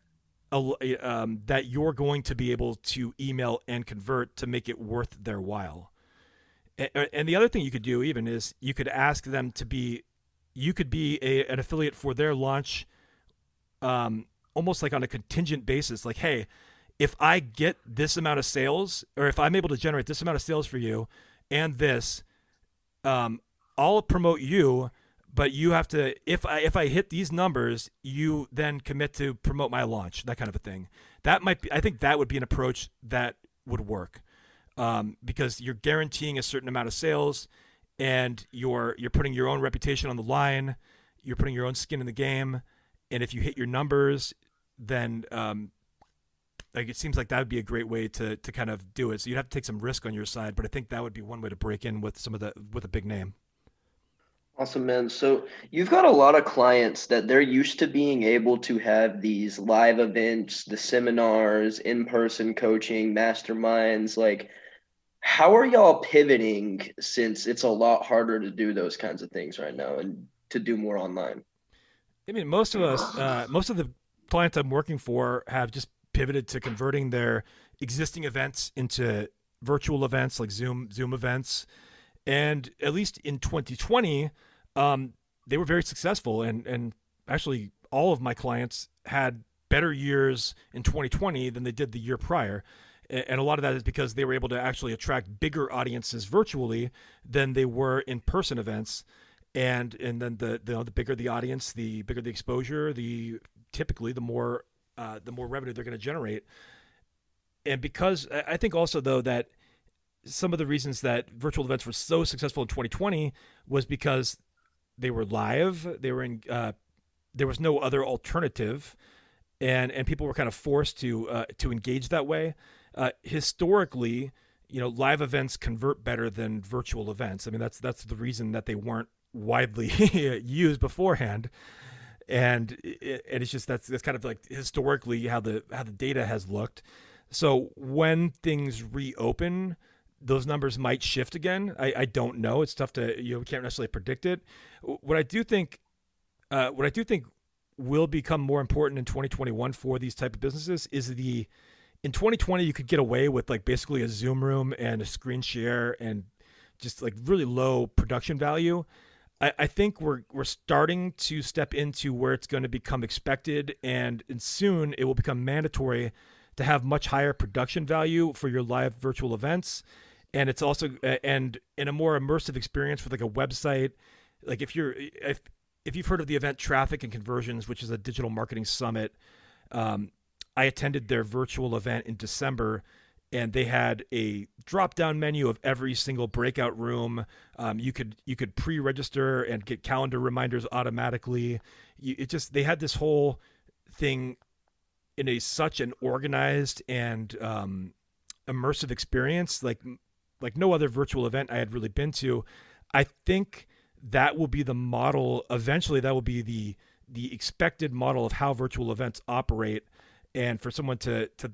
um, that you're going to be able to email and convert to make it worth their while. And, and the other thing you could do even is you could ask them to be, you could be a, an affiliate for their launch, um, almost like on a contingent basis. Like, hey, if I get this amount of sales, or if I'm able to generate this amount of sales for you and this, um, I'll promote you. But you have to, if I if I hit these numbers, you then commit to promote my launch, that kind of a thing. That might be, I think that would be an approach that would work, um, because you're guaranteeing a certain amount of sales, and you're you're putting your own reputation on the line, you're putting your own skin in the game, and if you hit your numbers, then um, like it seems like that would be a great way to to kind of do it. So you'd have to take some risk on your side, but I think that would be one way to break in with some of the with a big name. Awesome, man. So you've got a lot of clients that they're used to being able to have these live events, the seminars, in-person coaching, masterminds. Like, how are y'all pivoting, since it's a lot harder to do those kinds of things right now and to do more online? I mean, most of us, uh, most of the clients I'm working for have just pivoted to converting their existing events into virtual events, like Zoom Zoom events. And at least in twenty twenty, um, they were very successful. And, and actually, all of my clients had better years in twenty twenty than they did the year prior. And a lot of that is because they were able to actually attract bigger audiences virtually than they were in person events. And and then the the, the bigger the audience, the bigger the exposure, the typically the more uh, the more revenue they're going to generate. And because I think also though that some of the reasons that virtual events were so successful in twenty twenty was because they were live. They were in. Uh, there was no other alternative, and and people were kind of forced to uh, to engage that way. Uh, historically, you know, live events convert better than virtual events. I mean, that's that's the reason that they weren't widely used beforehand, and it, and it's just that's that's kind of like historically how the how the data has looked. So when things reopen, those numbers might shift again. I, I don't know. It's tough to, you know, we can't necessarily predict it. What I do think, uh, what I do think will become more important in twenty twenty-one for these type of businesses is the, in twenty twenty, you could get away with like basically a Zoom room and a screen share and just like really low production value. I, I think we're, we're starting to step into where it's going to become expected, and, and soon it will become mandatory to have much higher production value for your live virtual events. And it's also, and in a more immersive experience with like a website, like if you're, if, if you've heard of the event Traffic and Conversions, which is a digital marketing summit, um, I attended their virtual event in December, and they had a drop-down menu of every single breakout room. Um, you could, you could pre-register and get calendar reminders automatically. You, it just, they had this whole thing in a such an organized and um, immersive experience, like like no other virtual event I had really been to. I think that will be the model. Eventually, that will be the the expected model of how virtual events operate. And for someone to to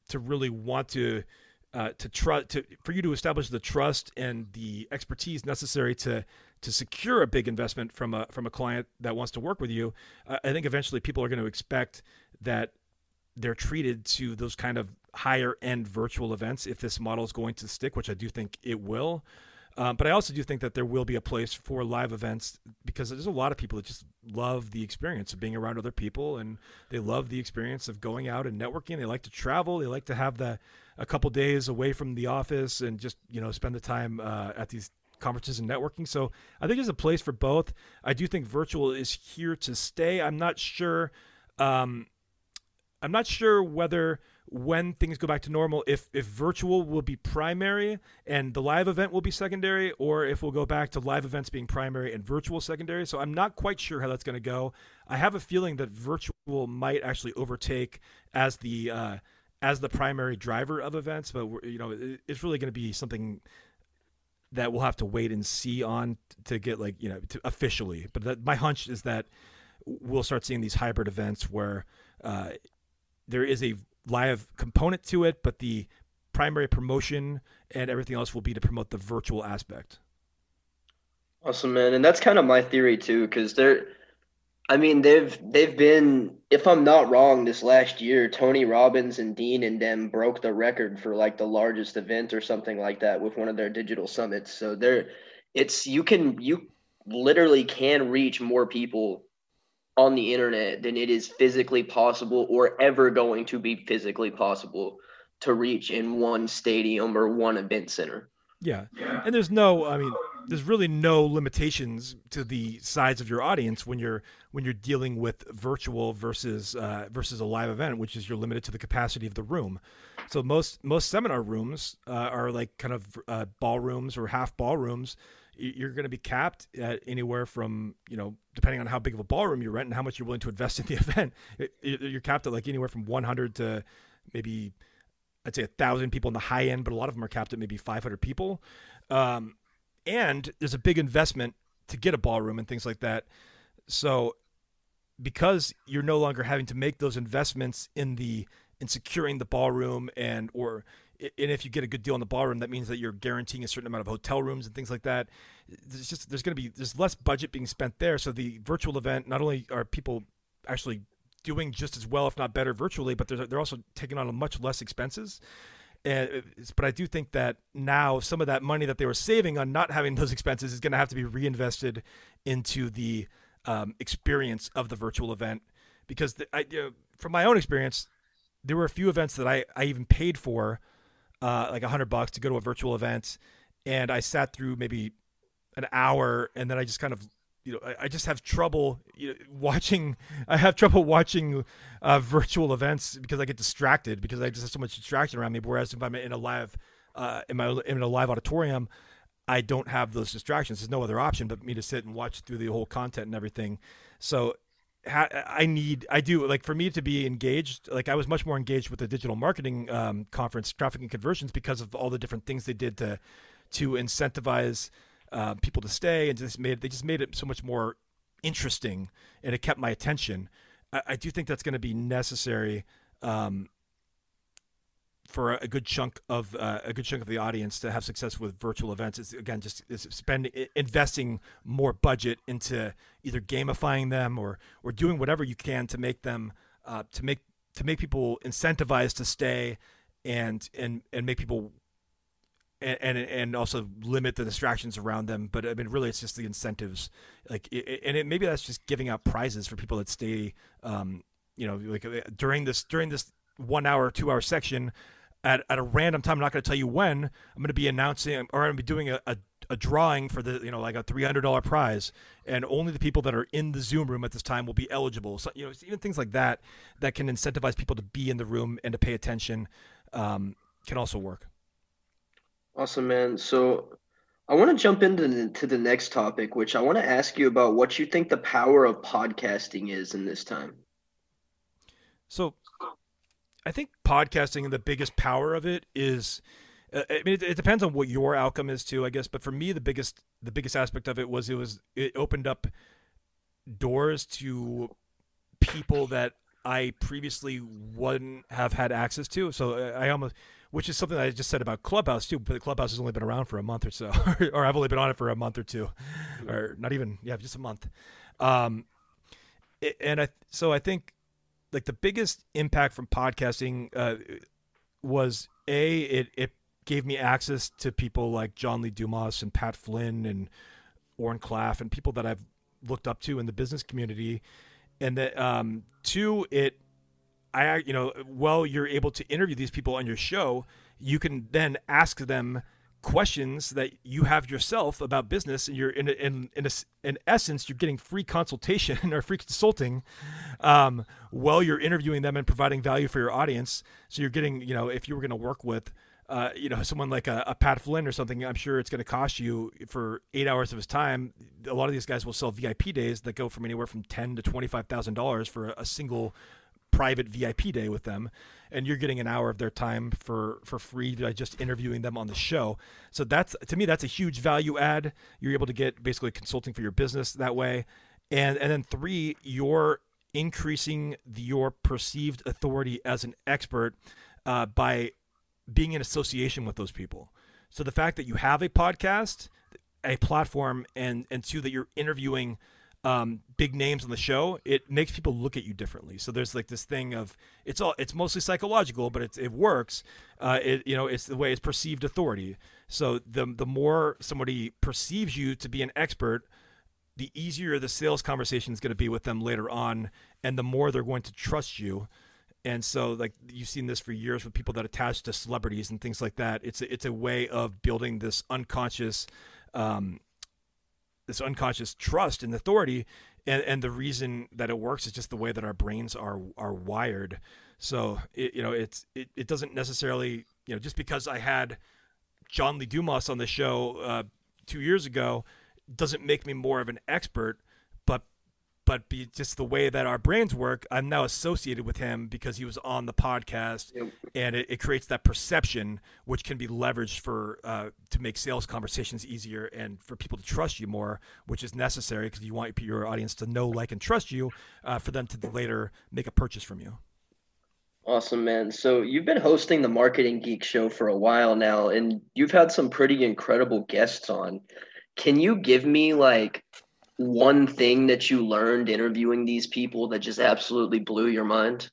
to really want to uh, to trust to for you to establish the trust and the expertise necessary to to secure a big investment from a from a client that wants to work with you. Uh, I think eventually people are going to expect that they're treated to those kind of higher end virtual events if this model is going to stick, which I do think it will. Um, but I also do think that there will be a place for live events because there's a lot of people that just love the experience of being around other people, and they love the experience of going out and networking. They like to travel. They like to have the a couple days away from the office and just, you know, spend the time uh, at these conferences and networking. So I think there's a place for both. I do think virtual is here to stay. I'm not sure. Um, I'm not sure whether when things go back to normal, if if virtual will be primary and the live event will be secondary, or if we'll go back to live events being primary and virtual secondary. So I'm not quite sure how that's going to go. I have a feeling that virtual might actually overtake as the uh, as the primary driver of events, but we're, you know, it, it's really going to be something that we'll have to wait and see on to get like, you know, to officially. But that, my hunch is that we'll start seeing these hybrid events where uh, there is a live component to it, but the primary promotion and everything else will be to promote the virtual aspect. Awesome, man. And that's kind of my theory too, because they're, I mean, they've they've been, if I'm not wrong, this last year, Tony Robbins and Dean and them broke the record for like the largest event or something like that with one of their digital summits. So they're, it's you can you literally can reach more people on the internet than it is physically possible or ever going to be physically possible to reach in one stadium or one event center. Yeah. And there's no, I mean, there's really no limitations to the size of your audience when you're, when you're dealing with virtual versus, uh, versus a live event, which is you're limited to the capacity of the room. So most, most seminar rooms uh, are like kind of uh, ballrooms or half ballrooms. You're going to be capped at anywhere from, you know, depending on how big of a ballroom you rent and how much you're willing to invest in the event, you're capped at like anywhere from one hundred to maybe, I'd say a thousand people in the high end, but a lot of them are capped at maybe five hundred people. Um, and there's a big investment to get a ballroom and things like that. So because you're no longer having to make those investments in the, in securing the ballroom and, or, and if you get a good deal on the ballroom, that means that you're guaranteeing a certain amount of hotel rooms and things like that. There's just, there's going to be, there's less budget being spent there. So the virtual event, not only are people actually doing just as well, if not better virtually, but they're, they're also taking on a much less expenses. And but I do think that now some of that money that they were saving on not having those expenses is going to have to be reinvested into the um, experience of the virtual event. Because the, I, you know, from my own experience, there were a few events that I, I even paid for, Uh, like a hundred bucks to go to a virtual event. And I sat through maybe an hour and then I just kind of, you know, I, I just have trouble you know, watching, I have trouble watching uh, virtual events because I get distracted because I just have so much distraction around me. Whereas if I'm in a live, uh, in my, in a live auditorium, I don't have those distractions. There's no other option but me to sit and watch through the whole content and everything. So I need, I do like for me to be engaged. Like I was much more engaged with the digital marketing um, conference, Traffic and Conversions, because of all the different things they did to, to incentivize uh, people to stay, and just made, they just made it so much more interesting, and it kept my attention. I, I do think that's going to be necessary um, for a, a good chunk of uh, a good chunk of the audience to have success with virtual events. Is again just is spending investing more budget into either gamifying them or or doing whatever you can to make them uh, to make to make people incentivized to stay and and and make people and and, and also limit the distractions around them. But I mean, really, it's just the incentives. Like, it, and it, maybe that's just giving out prizes for people that stay. Um, you know, like during this during this one hour, two hour section. At, at a random time, I'm not going to tell you when, I'm going to be announcing, or I'm going to be doing a, a, a drawing for the, you know, like a three hundred dollars prize, and only the people that are in the Zoom room at this time will be eligible. So, you know, even things like that, that can incentivize people to be in the room and to pay attention um, can also work. Awesome, man. So I want to jump into the, to the next topic, which I want to ask you about what you think the power of podcasting is in this time. So I think podcasting, the biggest power of it is, uh, I mean, it, it depends on what your outcome is too, I guess. But for me, the biggest, the biggest aspect of it was, it was, it opened up doors to people that I previously wouldn't have had access to. So I almost, which is something that I just said about Clubhouse too, but Clubhouse has only been around for a month or so, or I've only been on it for a month or two, or not even, yeah, just a month. Um, and I, so I think like the biggest impact from podcasting uh, was a, it, it gave me access to people like John Lee Dumas and Pat Flynn and Oren Klaff and people that I've looked up to in the business community. And that, um, two, it, I, you know, while you're able to interview these people on your show, you can then ask them questions that you have yourself about business, and you're in, a, in, in, a, in essence, you're getting free consultation or free consulting, um, while you're interviewing them and providing value for your audience. So you're getting, you know, if you were going to work with, Uh, you know, someone like a, a Pat Flynn or something, I'm sure it's going to cost you for eight hours of his time. A lot of these guys will sell V I P days that go from anywhere from ten to twenty-five thousand dollars for a, a single private V I P day with them, and you're getting an hour of their time for for free by just interviewing them on the show. So that's, to me, that's a huge value add. You're able to get basically consulting for your business that way, and and then three, you're increasing the, your perceived authority as an expert uh, by being in association with those people. So the fact that you have a podcast, a platform, and and two, that you're interviewing um, big names on the show, it makes people look at you differently. So there's like this thing of, it's all, it's mostly psychological, but it's, it works. Uh, it, you know, it's the way it's perceived authority. So the, the more somebody perceives you to be an expert, the easier the sales conversation is going to be with them later on. And the more they're going to trust you. And so, like, you've seen this for years with people that attach to celebrities and things like that. It's a, it's a way of building this unconscious, um, this unconscious trust and authority. And, and the reason that it works is just the way that our brains are are wired. So, it, you know, it's it, it doesn't necessarily, you know, just because I had John Lee Dumas on the show uh, two years ago doesn't make me more of an expert. But But be just the way that our brains work, I'm now associated with him because he was on the podcast, yep. and it, it creates that perception, which can be leveraged for uh, to make sales conversations easier and for people to trust you more, which is necessary because you want your audience to know, like, and trust you uh, for them to later make a purchase from you. Awesome, man. So you've been hosting the Marketing Geek Show for a while now, and you've had some pretty incredible guests on. Can you give me, like, one thing that you learned interviewing these people that just absolutely blew your mind?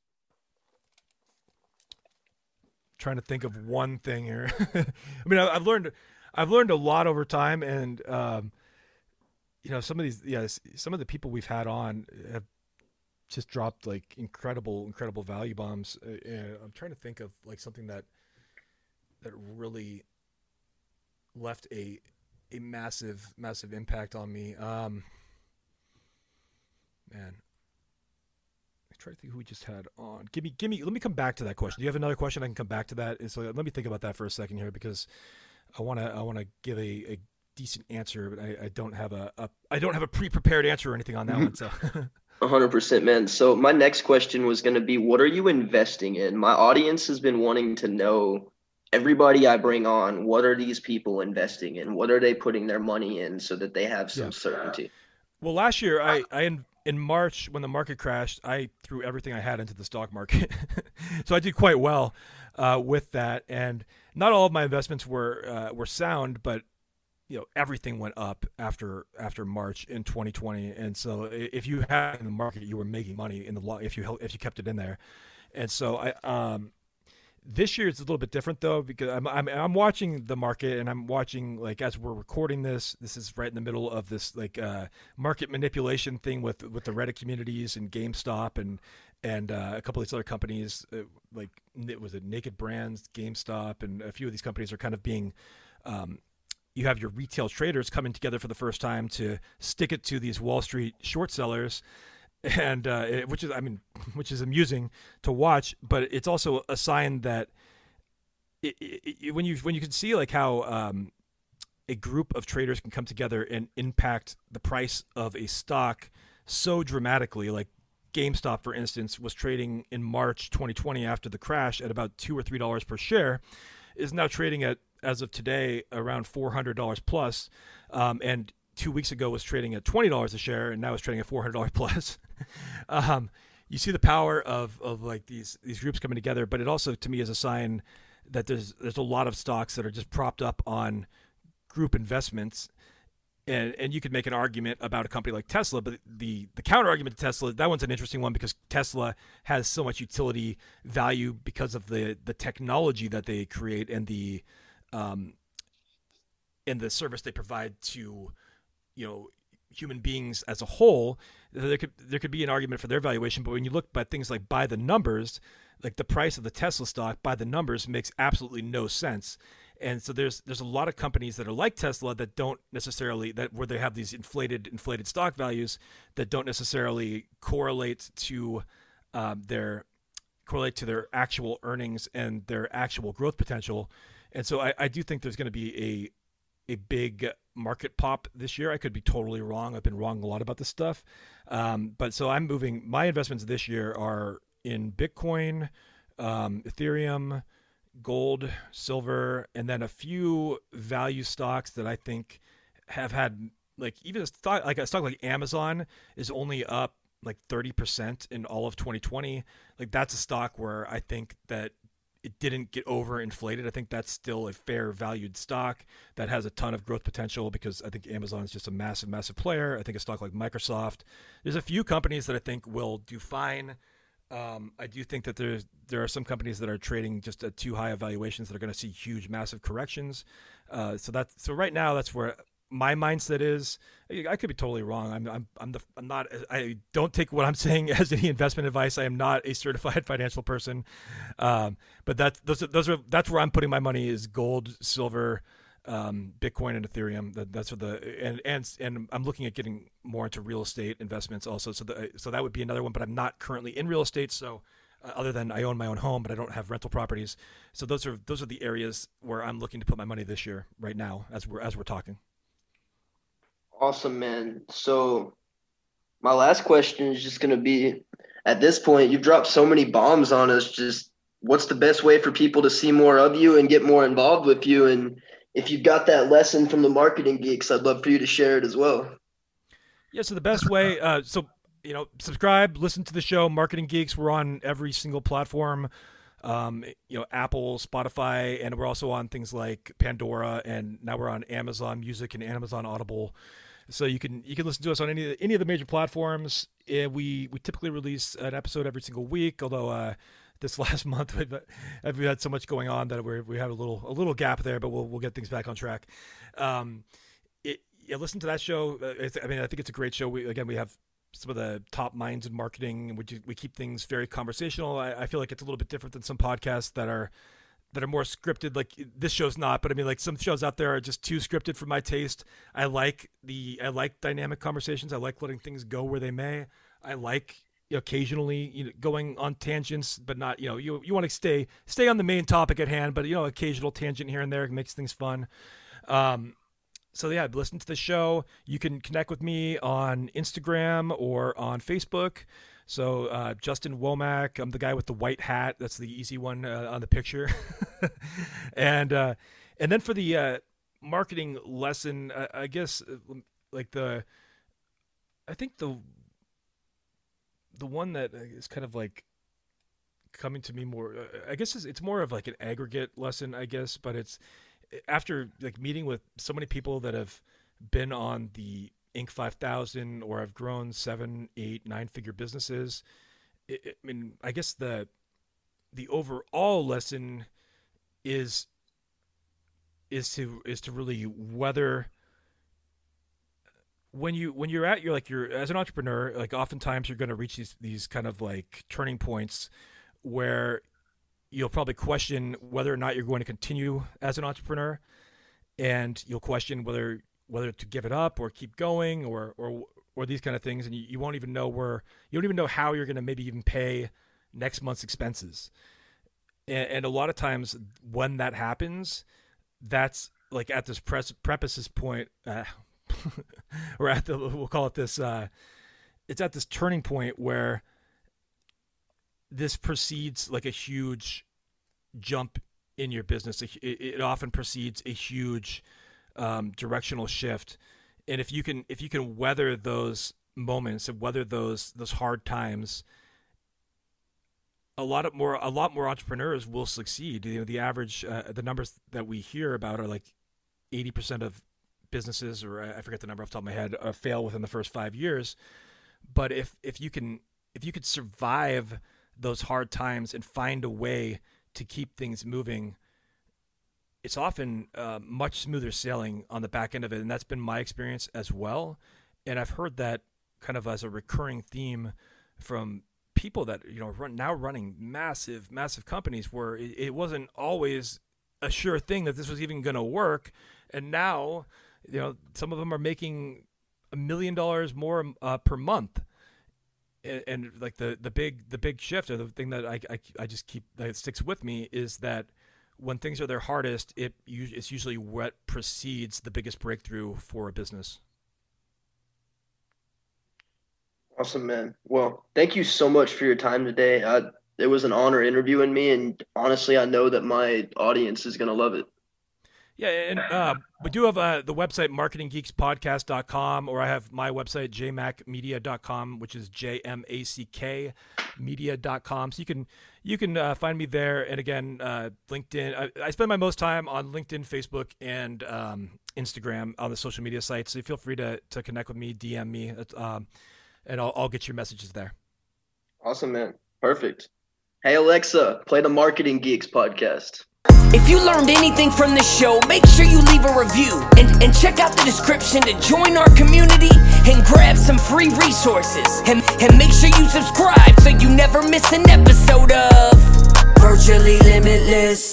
Trying to think of one thing here. I mean, I've learned, I've learned a lot over time, and um, you know, some of these, yes, some of the people we've had on have just dropped like incredible, incredible value bombs. And I'm trying to think of like something that that really left a a massive, massive impact on me. Um, man, I try to think who we just had on. Give me, give me, let me come back to that question. Do you have another question? I can come back to that. And so let me think about that for a second here, because I want to, I want to give a, a decent answer, but I, I don't have a, a, I don't have a pre-prepared answer or anything on that one. So one hundred percent, man. So my next question was going to be, what are you investing in? My audience has been wanting to know, everybody I bring on, what are these people investing in? What are they putting their money in so that they have some yeah. certainty? Well, last year, I, I in, in March, when the market crashed, I threw everything I had into the stock market. So I did quite well uh, with that. And not all of my investments were uh, were sound, but you know, everything went up after after March in twenty twenty. And so if you had in the market, you were making money in the law if you if you kept it in there. And so I um this year it's a little bit different though, because I'm, I'm I'm watching the market, and I'm watching, like, as we're recording this, this is right in the middle of this like uh, market manipulation thing with with the Reddit communities and GameStop and and uh, a couple of these other companies, uh, like it was it Naked Brands, GameStop, and a few of these companies are kind of being. Um, you have your retail traders coming together for the first time to stick it to these Wall Street short sellers. And uh, it, which is, I mean, which is amusing to watch, but it's also a sign that it, it, it, when you when you can see like how um, a group of traders can come together and impact the price of a stock so dramatically, like GameStop, for instance, was trading in March twenty twenty after the crash at about two or three dollars per share, is now trading at, as of today, around four hundred dollars plus, um, and two weeks ago was trading at twenty dollars a share, and now it's trading at four hundred dollars plus. um, you see the power of, of like these these groups coming together, but it also to me is a sign that there's there's a lot of stocks that are just propped up on group investments. And and you could make an argument about a company like Tesla, but the, the counter argument to Tesla, that one's an interesting one because Tesla has so much utility value because of the, the technology that they create and the um and the service they provide to, you know, human beings as a whole. There could there could be an argument for their valuation, but when you look at things like by the numbers, like the price of the Tesla stock by the numbers makes absolutely no sense. And so there's there's a lot of companies that are like Tesla that don't necessarily that where they have these inflated inflated stock values that don't necessarily correlate to um, their correlate to their actual earnings and their actual growth potential. And so I, I do think there's going to be a a big market pop this year. I could be totally wrong. I've been wrong a lot about this stuff. Um, but so I'm moving. My investments this year are in Bitcoin, um, Ethereum, gold, silver, and then a few value stocks that I think have had like even a stock like a stock like Amazon is only up like thirty percent in all of twenty twenty. Like that's a stock where I think that it didn't get overinflated. I think that's still a fair valued stock that has a ton of growth potential because I think Amazon is just a massive, massive player. I think a stock like Microsoft, there's a few companies that I think will do fine. Um, I do think that there's there are some companies that are trading just at too high of valuations that are going to see huge, massive corrections. Uh, so that's so right now that's where my mindset is. I could be totally wrong. I'm I'm I'm the I'm not. I don't take what I'm saying as any investment advice. I am not a certified financial person. Um, but that's those are, those are that's where I'm putting my money is gold, silver, um, Bitcoin, and Ethereum. That, that's what the and and and I'm looking at getting more into real estate investments also. So the, so that would be another one. But I'm not currently in real estate. So uh, other than I own my own home, but I don't have rental properties. So those are those are the areas where I'm looking to put my money this year, right now, as we're as we're talking. Awesome, man. So my last question is just going to be, at this point, you've dropped so many bombs on us. Just what's the best way for people to see more of you and get more involved with you? And if you've got that lesson from the Marketing Geeks, I'd love for you to share it as well. Yeah, so the best way, uh, so, you know, subscribe, listen to the show, Marketing Geeks. We're on every single platform, um, you know, Apple, Spotify, and we're also on things like Pandora, and now we're on Amazon Music and Amazon Audible. So you can you can listen to us on any any of the major platforms. Uh, we we typically release an episode every single week. Although uh, this last month we've, we've had so much going on that we we had a little a little gap there, but we'll we'll get things back on track. Um, it, yeah, listen to that show. It's, I mean, I think it's a great show. We again we have some of the top minds in marketing, and we do, we keep things very conversational. I, I feel like it's a little bit different than some podcasts that are. that are more scripted. Like this show's not, but I mean, like some shows out there are just too scripted for my taste. I like the, I like dynamic conversations. I like letting things go where they may. I like you know, occasionally, you know, going on tangents, but not, you know, you, you want to stay, stay on the main topic at hand, but you know, occasional tangent here and there makes things fun. Um, so yeah, listen to the show. You can connect with me on Instagram or on Facebook. So uh, Justin Womack, I'm the guy with the white hat. That's the easy one uh, on the picture. and uh, and then for the uh, marketing lesson, uh, I guess uh, like the, I think the the one that is kind of like coming to me more, uh, I guess it's, it's more of like an aggregate lesson, I guess. But it's after like meeting with so many people that have been on the Inc five thousand or have grown seven, eight, nine figure businesses. It, it, I mean, I guess the the overall lesson is is to is to really weather when you when you're at you're like you're as an entrepreneur, like oftentimes you're going to reach these these kind of like turning points where you'll probably question whether or not you're going to continue as an entrepreneur, and you'll question whether whether to give it up or keep going or or or these kind of things, and you, you won't even know where you don't even know how you're going to maybe even pay next month's expenses. And, and a lot of times when that happens, that's like at this press, prefaces point, uh, or at the we'll call it this. Uh, it's at this turning point where this precedes like a huge jump in your business. It, it often precedes a huge Um, directional shift, and if you can if you can weather those moments and weather those those hard times a lot of more a lot more entrepreneurs will succeed. You know, the average uh, the numbers that we hear about are like eighty percent of businesses, or I forget the number off the top of my head, uh, fail within the first five years. But if if you can if you could survive those hard times and find a way to keep things moving, it's often uh, much smoother sailing on the back end of it. And that's been my experience as well. And I've heard that kind of as a recurring theme from people that, you know, run, now running massive, massive companies where it, it wasn't always a sure thing that this was even going to work. And now, you know, some of them are making a million dollars more uh, per month. And, and like the, the big, the big shift, or the thing that I, I, I just keep, that sticks with me, is that when things are their hardest, it it's usually what precedes the biggest breakthrough for a business. Awesome, man. Well, thank you so much for your time today. I, it was an honor interviewing me, and honestly, I know that my audience is going to love it. Yeah, and uh, we do have uh, the website marketing geeks podcast dot com, or I have my website j mac media dot com, which is J M A C K media dot com. So you can you can uh, find me there. And again, uh, LinkedIn. I, I spend my most time on LinkedIn, Facebook, and um, Instagram on the social media sites. So feel free to to connect with me, D M me, um, and I'll, I'll get your messages there. Awesome, man. Perfect. Hey, Alexa, play the Marketing Geeks podcast. If you learned anything from this show, make sure you leave a review and, and check out the description to join our community and grab some free resources. And, and make sure you subscribe so you never miss an episode of Virtually Limitless.